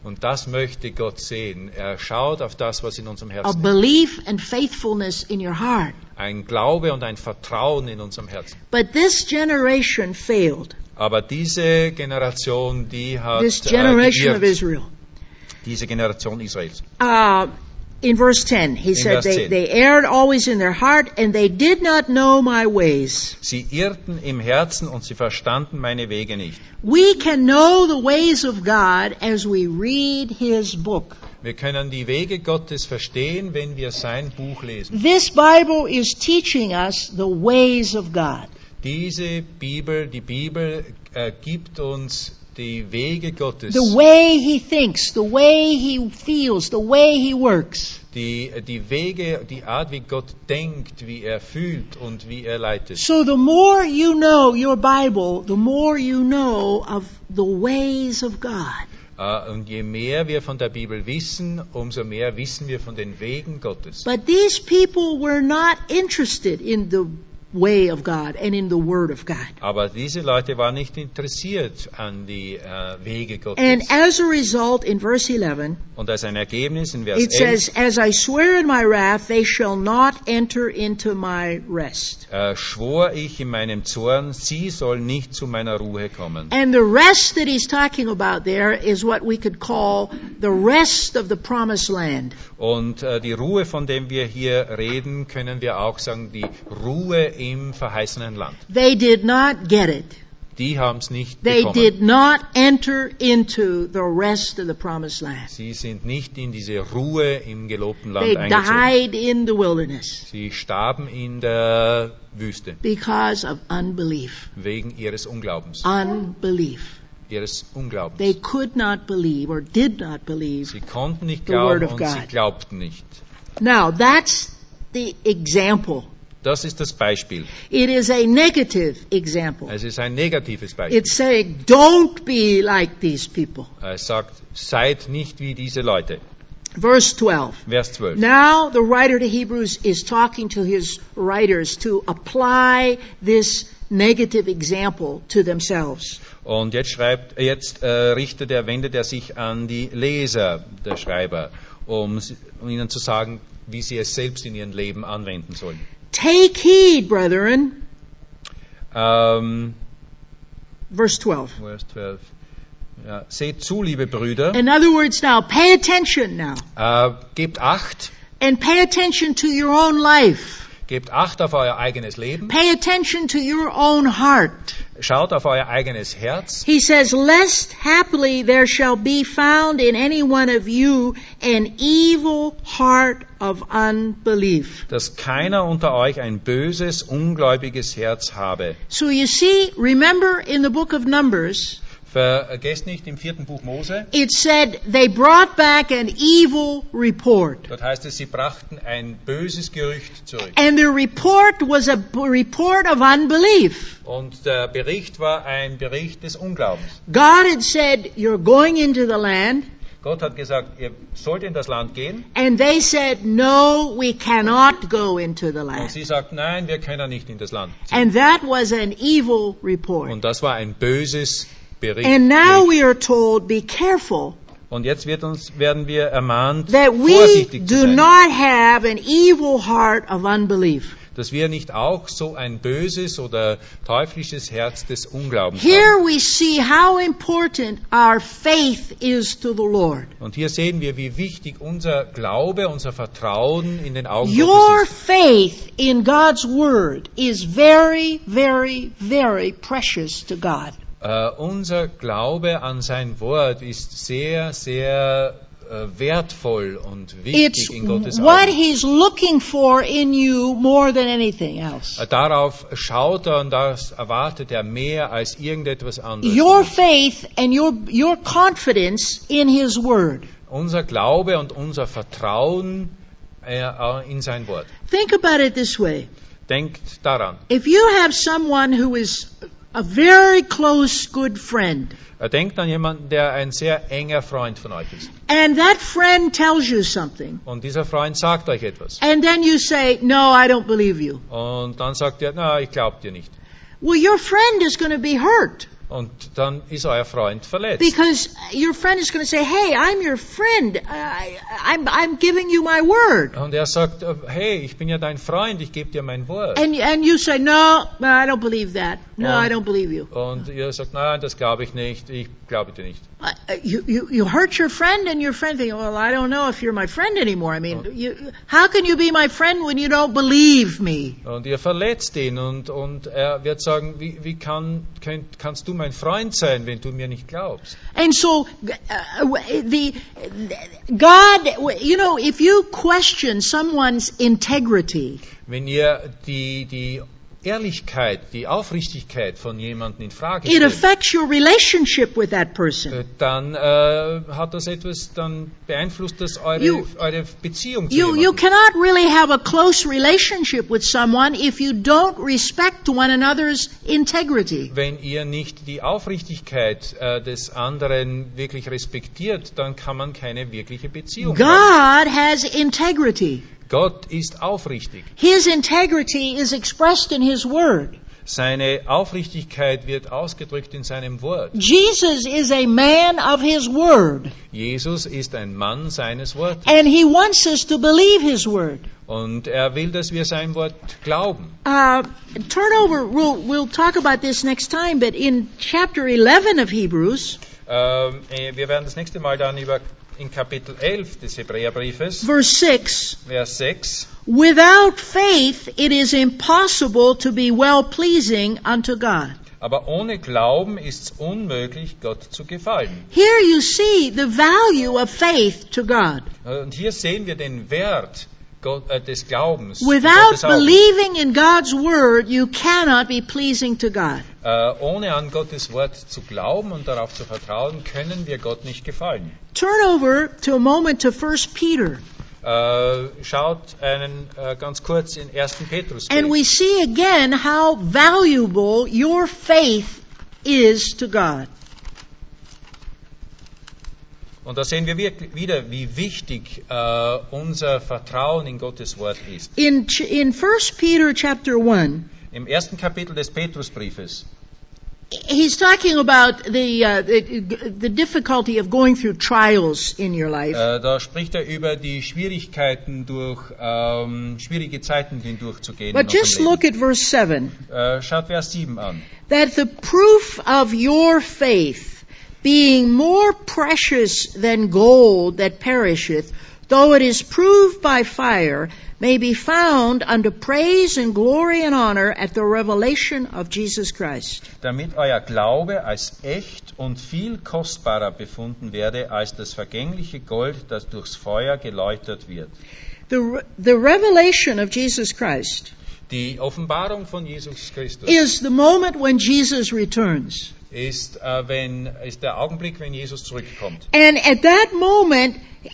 Und das möchte Gott sehen. Er schaut auf das, was in unserem A Herzen ist. belief and faithfulness in your heart. Ein Glaube und ein Vertrauen in unserem Herzen. But this generation failed. Aber diese Generation, die hat This äh, generation of geirrt. Israel. Diese Generation Israels. Uh, in verse ten, he said, Vers they, ten. they erred always in their heart, and they did not know my ways. Sie irrten im Herzen und sie verstanden meine Wege nicht. We can know the ways of God as we read His book. Wir können die Wege Gottes verstehen, wenn wir sein Buch lesen. This Bible is teaching us the ways of God. Diese Bibel, die Bibel äh, gibt uns die Wege Gottes, The way He thinks, the way He feels, the way He works. die, die Wege, die Art, wie Gott denkt, wie er fühlt und wie er leitet. So the more you know your Bible, the more you know of the ways of God. Äh, und je mehr wir von der Bibel wissen, umso mehr wissen wir von den Wegen Gottes. But these people were not interested in the way of God and in the Word of God. Aber diese Leute waren nicht interessiert an die äh, Wege Gottes. And as a result, in verse eleven, Und als ein Ergebnis in Vers it elf says, As I swear in my wrath, they shall not enter into my rest. äh, schwor ich in meinem Zorn, sie sollen nicht zu meiner Ruhe kommen. And the rest that he's talking about there is what we could call the rest of the promised land. Und äh, die Ruhe, von der wir hier reden, können wir auch sagen, die Ruhe im verheißenen Land. They did not get it. Die haben es nicht They bekommen. did not enter into the rest of the promised land. Sie sind nicht in diese Ruhe im gelobten They Land eingezogen. died in the wilderness Sie starben in der Wüste because of unbelief. wegen ihres Unglaubens. Unbelief. Ihres Unglaubens. They could not believe or did not believe. Sie konnten nicht the Word glauben of und God. sie glaubten nicht. Now, that's the example. Das ist das Beispiel. It is a negative example. Es ist ein negatives Beispiel. It's saying, don't be like these people. Er sagt, seid nicht wie diese Leute. Verse twelve. Vers zwölf. Now the writer to Hebrews is talking to his writers to apply this negative example to themselves. Und jetzt schreibt, jetzt äh, richtet er, wendet er sich an die Leser, der Schreiber, um, um ihnen zu sagen, wie sie es selbst in ihrem Leben anwenden sollen. Take heed, brethren. Ähm, Verse twelve. Vers zwölf. Ja, seht zu, liebe Brüder, In other words, now pay attention now. äh, gebt Acht, And pay attention to your own life. gebt Acht auf euer eigenes Leben, Pay attention to your own heart. schaut auf euer eigenes Herz. He says, lest haply there shall be found in any one of you an evil heart of unbelief. Dass keiner unter euch ein böses, ungläubiges Herz habe. So you see, remember in the book of Numbers, Vergesst nicht, im vierten Buch Mose, it said they brought back an evil report. dort heißt es, sie brachten ein böses Gerücht zurück. And the report was a b- report of unbelief. Und der Bericht war ein Bericht des Unglaubens. God had said, you're going into the land. Gott hat gesagt, ihr sollt in das Land gehen. And they said, no, we cannot go into the Und land. sie sagt, nein, wir können nicht in das Land ziehen. And that was an evil report. Und das war ein böses Bericht. And now we are told, be careful Und jetzt wird uns, werden wir ermahnt, that we vorsichtig zu do sein, not have an evil heart of unbelief. dass wir nicht auch so ein böses oder teuflisches Herz des Unglaubens Here haben. we see how important our faith is to the Lord. Und hier sehen wir, wie wichtig unser Glaube, unser Vertrauen in den Augen Your Gottes ist. faith in God's Word is very, very, very precious to God. Uh, unser Glaube an sein Wort ist sehr, sehr uh, wertvoll und wichtig It's in Gottes what Augen. He's looking for in you more than anything else. Uh, darauf schaut er und das erwartet er mehr als irgendetwas anderes. Your faith and your, your confidence in His Word. Unser Glaube und unser Vertrauen uh, in sein Wort. Think about it this way. Denkt daran. If you have someone who is a very close, good friend, Uh, denkt an jemanden, der ein sehr enger Freund von euch ist. and that friend tells you something, Und dieser Freund sagt euch etwas. and then you say, no, I don't believe you. Und dann sagt er, na, ich glaube dir nicht. Well, your friend is going to be hurt. Und dann ist euer Freund verletzt. Because your friend is going to say, hey, I'm your friend. I, I'm, I'm giving you my word. Und er sagt, hey, ich bin ja dein Freund, ich gebe dir mein Wort. And, and you say, no, I don't believe that. No, Und- I don't believe you. Und ihr sagt, nein, das glaube ich nicht, ich glaube dir nicht. Uh, you, you, you hurt your friend and your friend thinking, well, I don't know if you're my friend anymore. I mean, you, how can you be my friend when you don't believe me? Und ihr verletzt ihn und, und er wird sagen, wie, wie kann, könnt, kannst du mein Freund sein, wenn du mir nicht glaubst? And so, uh, the God, you know, if you question someone's integrity, Wenn ihr die, die Ehrlichkeit, die Aufrichtigkeit von jemandem in Frage it stellt, affects your relationship with that person. äh, dann äh, hat das etwas, dann beeinflusst das eure, You- eure Beziehung zu You, you jemandem. cannot really have a close relationship with someone if you don't respect one another's integrity. Wenn ihr nicht die Aufrichtigkeit äh, des anderen wirklich respektiert, dann kann man keine wirkliche Beziehung haben. God has integrity. Gott ist aufrichtig. His integrity is expressed in His Word. Seine Aufrichtigkeit wird ausgedrückt in seinem Wort. Jesus is a man of His Word, Jesus ist ein Mann seines Wortes. and He wants us to believe His Word. Und er will, dass wir sein Wort glauben. Uh, turn over, we'll, we'll talk about this next time, but in chapter eleven of Hebrews, Ähm, äh, wir werden das nächste Mal dann über in Kapitel elf des Hebräerbriefes, verse six, Vers sechs. without faith it is impossible to be well-pleasing unto God. Aber ohne Glauben ist es unmöglich, Gott zu gefallen. Here you see the value of faith to God. Und hier sehen wir den Wert Gott, äh, des Glaubens. in Without Gottes Augen. believing in God's Word, you cannot be pleasing to God. Äh, ohne an Gottes Wort zu glauben und darauf zu vertrauen, können wir Gott nicht gefallen. Turn over to a moment to First Peter, Äh, schaut einen äh, ganz kurz in ersten Petrus. and we see again how valuable your faith is to God. Und da sehen wir wirklich wieder, wie wichtig äh, unser Vertrauen in Gottes Wort ist. In ch- in First Peter chapter one, Im ersten Kapitel des Petrusbriefes, he's talking about the, uh, the the difficulty of going through trials in your life. äh, da spricht er über die Schwierigkeiten durch, ähm, schwierige Zeiten hindurchzugehen. But in unserem just Leben. look at verse seven. Äh, schaut Vers sieben an. That the proof of your faith, being more precious than gold that perisheth, though it is proved by fire, may be found unto praise and glory and honor at the revelation of Jesus Christ. Damit euer Glaube als echt und viel kostbarer befunden werde als das vergängliche Gold, das durchs Feuer geläutert wird. The, re- the revelation of Jesus Christ Die Offenbarung von Jesus Christus is the moment when Jesus returns. ist, äh, wenn, ist der Augenblick, wenn Jesus zurückkommt. And at that moment,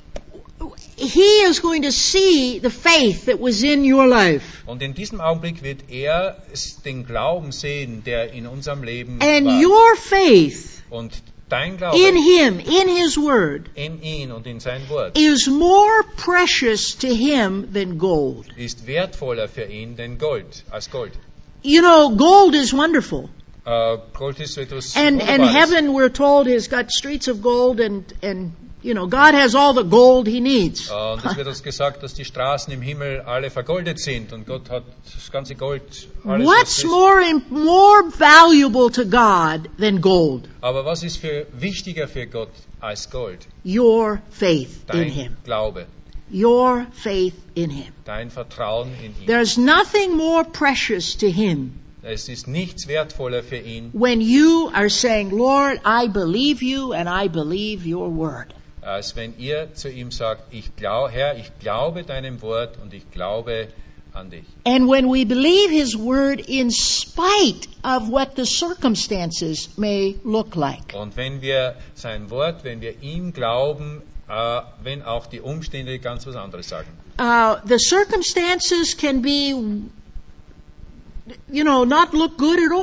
He is going to see the faith that was in your life. Und in diesem Augenblick wird er den Glauben sehen, der in unserem Leben And war. your faith Und dein Glaube in Him, in His Word, in ihn und in sein Wort is more precious to Him than gold. ist wertvoller für ihn denn Gold, als Gold. You know, gold is wonderful. Äh, Gold ist so etwas And, and Wunderbares. heaven, we're told, has got streets of gold and, and, you know, God has all the gold He needs. Äh, Und es wird uns gesagt, dass die Straßen im Himmel alle vergoldet sind und Gott hat das ganze Gold, alles was What's ist. more, im- more valuable to God than gold? Aber was ist für wichtiger für Gott als Gold? Your faith in Dein Him. Glaube, Your faith in Him. dein Vertrauen in ihn. There's nothing more precious to Him Es ist nichts wertvoller für ihn, when you are saying, Lord, I believe you and I believe your word. als wenn ihr zu ihm sagt, ich glaub, Herr, ich glaube deinem Wort und ich glaube an dich. And when we believe His word in spite of what the circumstances may look like. Und wenn wir sein Wort, wenn wir ihm glauben, äh, wenn auch die Umstände ganz was anderes sagen. Uh, the circumstances can be, you know, not look good at all.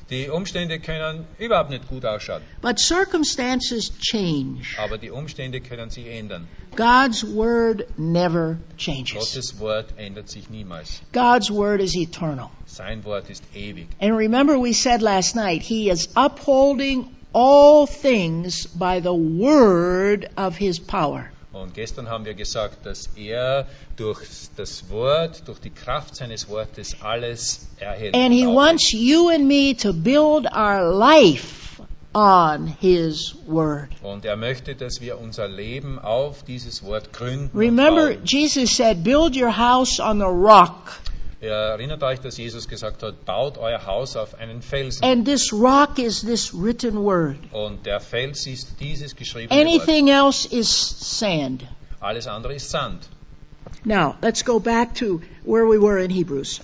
Die Umstände können überhaupt nicht gut ausschauen, But circumstances change. aber die Umstände können sich ändern. God's word never changes. Gottes Wort ändert sich niemals. God's word is eternal. Sein Wort ist ewig. And remember we said last night, He is upholding all things by the word of His power. Und gestern haben wir gesagt, dass er durch das Wort, durch die Kraft seines Wortes alles erhält. And He Auch wants you and me to build our life on His word. Und er möchte, dass wir unser Leben auf dieses Wort gründen. und Remember, bauen. Jesus said, build your house on the rock. Ihr erinnert euch, dass Jesus gesagt hat, baut euer Haus auf einen Felsen. And this rock is this written word. Und der Fels ist dieses geschriebene Wort. Anything else is sand. Alles andere ist Sand. Now, let's go back to where we were in Hebrews.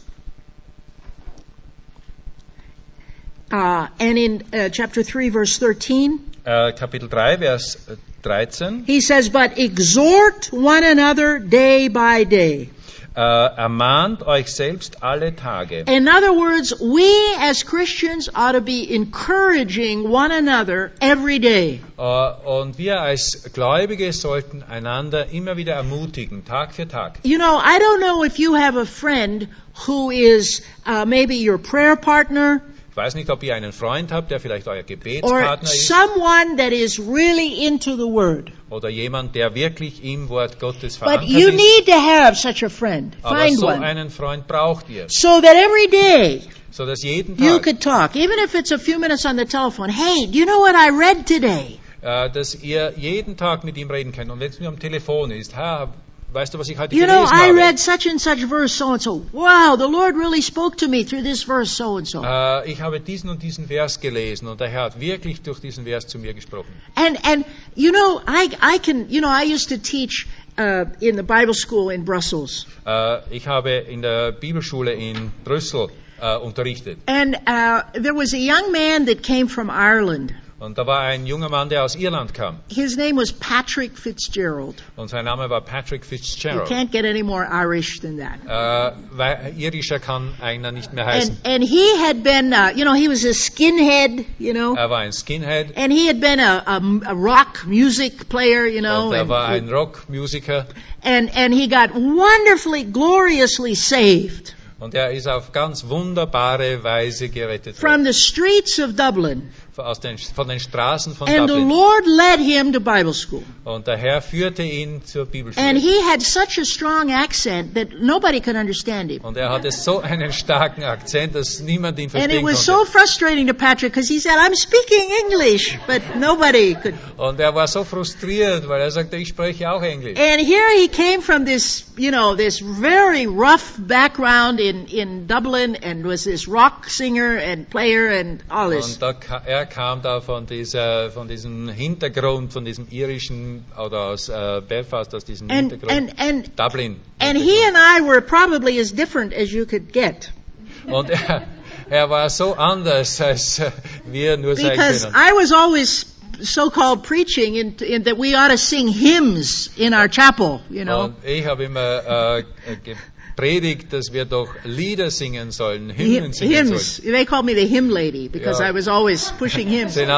Uh, and in uh, chapter three, verse thirteen, Äh, Kapitel drei, Vers dreizehn. he says, but exhort one another day by day. Äh, ermahnt euch selbst alle Tage. In other words, we as Christians ought to be encouraging one another every day. Äh, und wir als Gläubige sollten einander immer wieder ermutigen, Tag für Tag. You know, I don't know if you have a friend who is uh, maybe your prayer partner Ich weiß nicht, ob ihr einen Freund habt, der vielleicht euer or Gebetspartner ist someone that is really into the Word. oder jemand, der wirklich im Wort Gottes But verankert you ist. need to have such a friend. Aber Find so one. einen Freund braucht ihr, So that every day so dass jeden you Tag, could talk, even if it's a few minutes on the telephone. Hey, do you know what I read today? äh, dass ihr jeden Tag mit ihm reden könnt. Und wenn es nur am Telefon ist, ha, weißt du, was ich heute You know, gelesen I habe? read such and such verse so and so. Wow, the Lord really spoke to me through this verse so and so. Äh, ich habe diesen und diesen Vers gelesen und der Herr hat wirklich durch diesen Vers zu mir gesprochen. And and you know, I I can you know I used to teach uh, in the Bible school in Brussels, Äh, ich habe in der Bibelschule in Brüssel äh, unterrichtet. and uh, there was a young man that came from Ireland. Und da war ein junger Mann, der aus Irland kam. His name was Patrick Fitzgerald. Und sein Name war Patrick You Fitzgerald. can't get any more Irish than that. Äh, weil irischer kann einer nicht mehr heißen. And and he had been, uh, you know, he was a skinhead, you know, Er war ein Skinhead and he had been a, a, a rock music player, you know, und er and, war ein Rockmusiker. and and he got wonderfully, gloriously saved Und er ist auf ganz wunderbare Weise gerettet from worden. the streets of Dublin. Aus den, von den Straßen von And the Dublin. Lord led him to Bible school. Und der Herr führte ihn zur And Bibelschule. he had such a strong accent that nobody could understand him. Und er hatte so einen starken Akzent, dass niemand ihn And it verstehen was so konnte. frustrating to Patrick because he said, I'm speaking English, but nobody could. Und er war so frustriert, weil er sagte, ich spreche auch Englisch. And here he came from this, you know, this very rough background in, in Dublin and was this rock singer and player and all this. Und da, ka- er kam da von, dieser, von diesem Hintergrund, von diesem irischen, oder aus äh, Belfast, aus diesem And, Hintergrund, and, and, Dublin. and he and I were probably as different as you could get. Und er, er war so anders, als äh, wir nur sein Because können. I was always so-called preaching in, in that we ought to sing hymns in our chapel, you know. Und ich habe immer äh, gepredigt, dass wir doch Lieder singen sollen, Hymnen singen Hymns. They called me the hymn lady because Ja. I was always pushing hymns. sollen.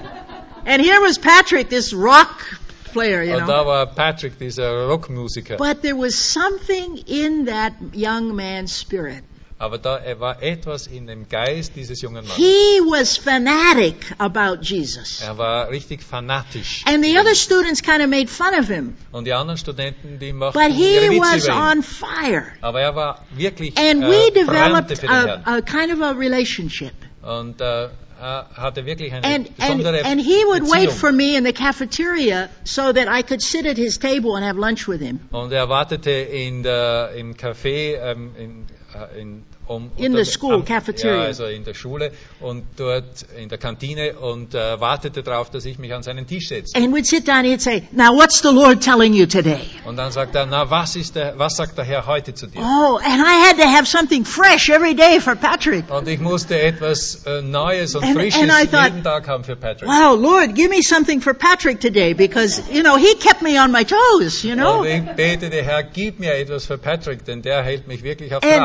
And here was Patrick, this rock player, you Und know. da war Patrick, dieser Rockmusiker. But there was something in that young man's spirit. Aber da er war etwas in dem Geist dieses jungen Mannes. He was fanatic about Jesus. Er war richtig fanatisch. And the other students kind of made fun of him. Und die anderen Studenten, die machten But he ihre Witze was über ihn. on fire. Aber er war wirklich And äh, we brannte developed für den Herrn. a, a kind of a relationship. Und äh, er hatte wirklich eine And, and, besondere and he would wait Beziehung. for me in the cafeteria so that I could sit at his table and have lunch with him. Und er wartete in der, im Café, ähm, in, äh, in, um, In unter- the school, am- cafeteria. Ja, also in der Schule und dort in der Kantine und äh, wartete darauf, dass ich mich an seinen Tisch setze. And we'd sit down and he'd say, now what's the Lord telling you today? Und dann sagt er, na, was ist der, was sagt der Herr heute zu dir? Oh, and I had to have something fresh every day for Patrick. Und ich musste etwas äh, Neues und And- Frisches and I thought, jeden Tag haben für Patrick. Wow, Lord, give me something for Patrick today because, you know, he kept me on my toes, you know. Und ich betete, Herr, gib mir etwas für Patrick, denn der hält mich wirklich auf And, Trab.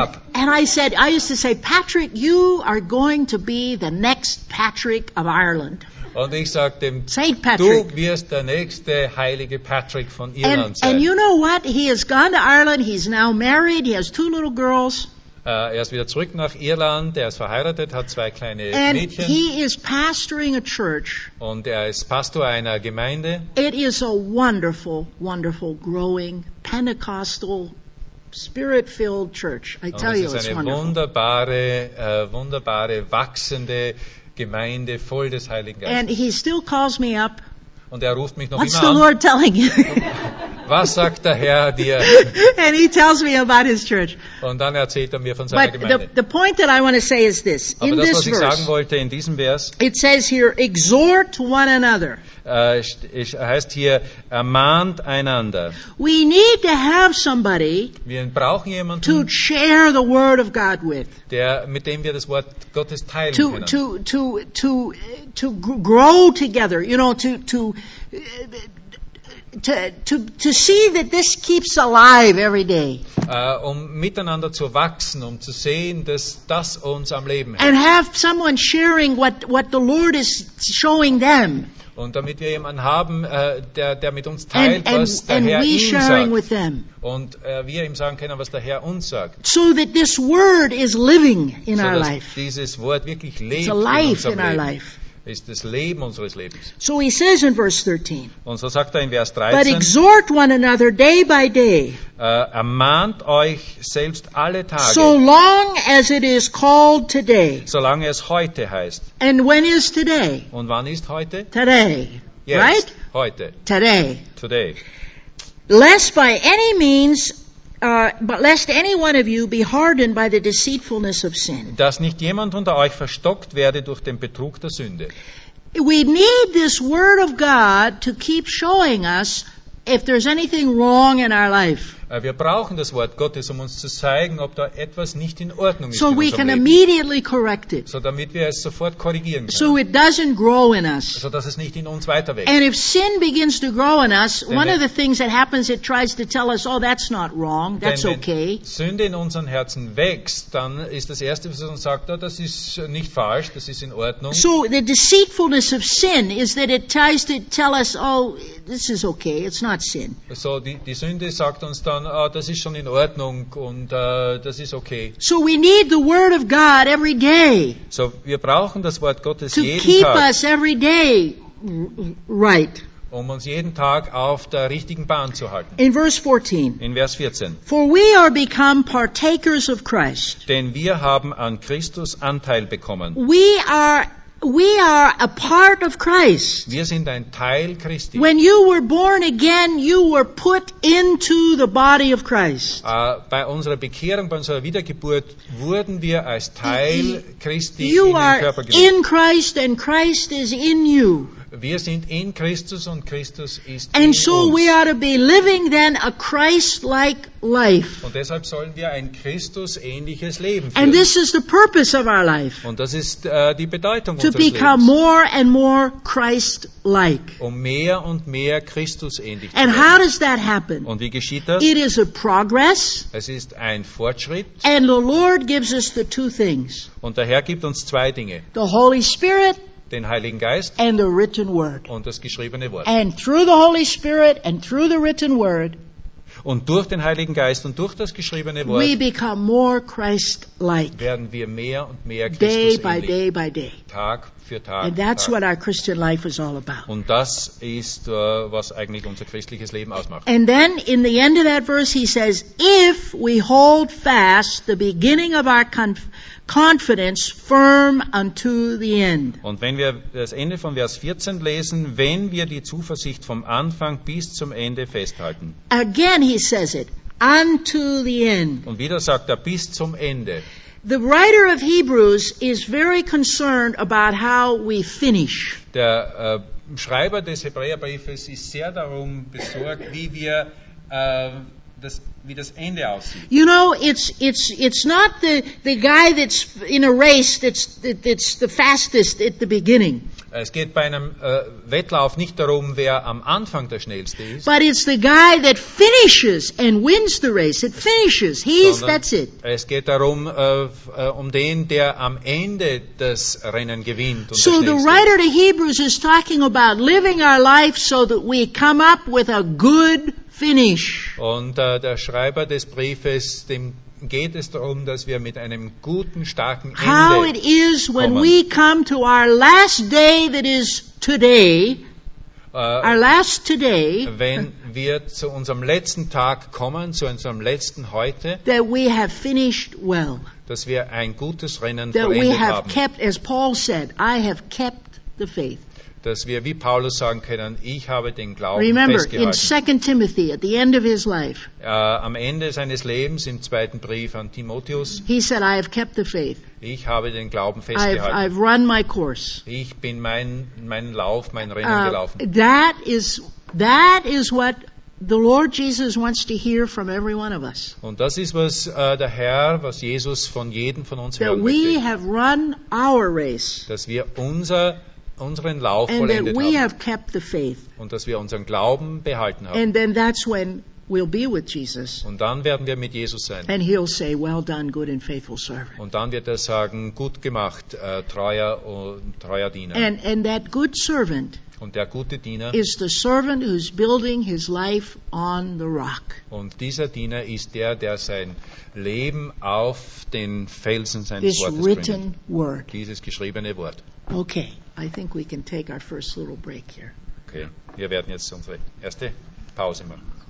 and I said, I used to say, Patrick, you are going to be the next Patrick of Ireland. Und ich sagte ihm, Saint Patrick. du wirst der nächste heilige Patrick von And, Irland sein. and you know what? He has gone to Ireland. He's now married. He has two little girls. Äh, er ist wieder zurück nach Irland, er ist verheiratet, hat zwei kleine And Mädchen he is pastoring a church. und er ist Pastor einer Gemeinde. It is a wonderful, wonderful, growing, Pentecostal, Spirit-filled church. I Und tell es you, ist it's eine wonderful. wunderbare, äh, wunderbare, wachsende Gemeinde voll des Heiligen And Geistes. he still calls me up. Und er ruft mich noch What's the immer an. Lord telling you? Was sagt der Herr dir? And he tells me about his church. Und dann erzählt er mir von seiner But the, Gemeinde. the point that I want to say is this. Aber In das, this was ich sagen verse, wollte in diesem Vers, it says here, exhort one another. äh, es heißt hier, ermahnt einander. We need to have somebody Wir brauchen to jemanden, share the Word of God with. der, mit dem wir das Wort Gottes teilen To, können. to, to, to, to gr- grow together, you know, to, to, to, to, to see that this keeps alive every day. Äh, um miteinander zu wachsen, um zu sehen, dass das uns am Leben hält. And have someone sharing what, what the Lord is showing them. Und damit wir jemanden haben, äh, der, der mit uns teilt, And, and, was der and Herr we ihm sharing sagt. with them. Und äh, wir ihm sagen können, was der Herr uns sagt. So that this Word is living in So our dass life. dieses Wort wirklich lebt It's a in life unserem in our Leben. life. Ist das Leben unseres Lebens. So he says in verse thirteen, Und so sagt er in Vers but dreizehn, exhort one another day by day, äh, ermahnt euch selbst alle Tage, so long as it is called today. solange es heute heißt. And when is today? Und wann ist heute? Today. Jetzt. Right? Heute. Today. Today. Lest by any means, uh, but lest any one of you be hardened by the deceitfulness of sin. Dass nicht jemand unter euch verstockt werde durch den Betrug der Sünde. We need this Word of God to keep showing us if there's anything wrong in our life. Äh, Wir brauchen das Wort Gottes, um uns zu zeigen, ob da etwas nicht in Ordnung ist So in we unserem can Leben. immediately correct it. So damit wir es sofort korrigieren können. So it doesn't grow in us. So dass es nicht in uns weiter wächst. And if sin begins to grow in us, Then one it- of the things that happens, it tries to tell us, oh, that's not wrong, that's Denn wenn okay. Sünde in unseren Herzen wächst, dann ist das Erste, was es uns sagt, oh, das ist nicht falsch, das ist in Ordnung. So the deceitfulness of sin is that it tries to tell us, oh, this is okay, it's not sin. So die, die Sünde sagt uns dann, ah, das ist schon in Ordnung und äh, das ist okay. So we need the Word of God every day So wir brauchen das Wort Gottes to jeden keep Tag, us every day r- right. um uns jeden Tag auf der richtigen Bahn zu halten. In verse fourteen, In Vers vierzehn. for we are become partakers of Christ. Denn wir haben an Christus Anteil bekommen. We are we are a part of Christ. Wir sind ein Teil Christi. When you were born again, you were put into the body of Christ. Äh, bei unserer Bekehrung, bei unserer Wiedergeburt wurden wir als Teil Christi in You den are Körper gelegt. in Christ and Christ is in you. Wir sind in Christus und Christus ist And in so uns. we ought to be living then a Christ-like life. Und deshalb sollen wir ein Christus-ähnliches Leben And führen. this is the purpose of our life. Und das ist äh, die Bedeutung To unseres become Lebens. more and more Christ-like. Um mehr und mehr Christus-ähnlich zu And werden. how does that happen? Und wie geschieht das? It is a progress, Es ist ein Fortschritt and the Lord gives us the two things, und der Herr gibt uns zwei Dinge. the Holy Spirit Den Heiligen Geist and the written word. und das geschriebene Wort. And through the Holy Spirit and through the written word, Und durch den Heiligen Geist und durch das geschriebene Wort we become more Christ-like, werden wir mehr und mehr day Christus by ähnlich. day by day. Tag für Tag. And that's Tag. what our Christian life is all about. Und das ist, äh, was eigentlich unser christliches Leben ausmacht. And then in the end of that verse he says, if we hold fast the beginning of our conf- confidence firm unto the end. Und wenn wir das Ende von Vers vierzehn lesen, wenn wir die Zuversicht vom Anfang bis zum Ende festhalten. Again he says it, unto the end. Und wieder sagt er, bis zum Ende. The writer of Hebrews is very concerned about how we finish. Der äh, Schreiber des Hebräerbriefes ist sehr darum besorgt, wie wir, äh, das, wie das Ende aussieht. You know, it's it's it's not the the guy that's in a race that's that's the fastest at the beginning. Es geht bei einem äh, Wettlauf nicht darum, wer am Anfang der Schnellste ist. But it's the guy that finishes and wins the race. It finishes. He's that's it. Es geht darum, äh, um den, der am Ende das Rennen gewinnt. Und so the writer to Hebrews is talking about living our life so that we come up with a good finish. Und äh, der Schreiber des Briefes, dem geht es darum, dass wir mit einem guten, starken Ende How it is when kommen. we come to our last day that is today, äh, our last today, wenn wir zu unserem letzten Tag kommen, zu unserem letzten Heute, that we have finished well, dass wir ein gutes Rennen that we vollendet have haben. kept, as Paul said, I have kept the faith. Dass wir wie Paulus sagen können, ich habe den Glauben Remember, in festgehalten. Second Timothy, at the end of his life, Äh, am Ende seines Lebens, im zweiten Brief an Timotheus, he said, I have kept the faith. ich habe den Glauben I've, festgehalten. I've run my course. Ich bin mein, meinen Lauf, mein Rennen Uh, gelaufen. that is that is what the Lord Jesus wants to hear from every one of us. Und das ist, was äh, der Herr, was Jesus von jedem von uns That hören we möchte. have run our race Dass wir unser, unseren Lauf and that vollendet we haben. have kept the faith. Und dass wir unseren Glauben behalten haben. And then that's when we'll be with Jesus. Und dann werden wir mit Jesus sein. And he'll say, well done, good and faithful servant. Und dann wird er sagen, gut gemacht, äh, treuer und treuer Diener. And, and that good servant Und der gute Diener, is the servant who's building his life on the rock. und dieser Diener ist der, der sein Leben auf den Felsen seines This Wortes gründet. written word. Dieses geschriebene Wort. Okay, I think we can take our first little break here. Okay, wir werden jetzt unsere erste Pause machen.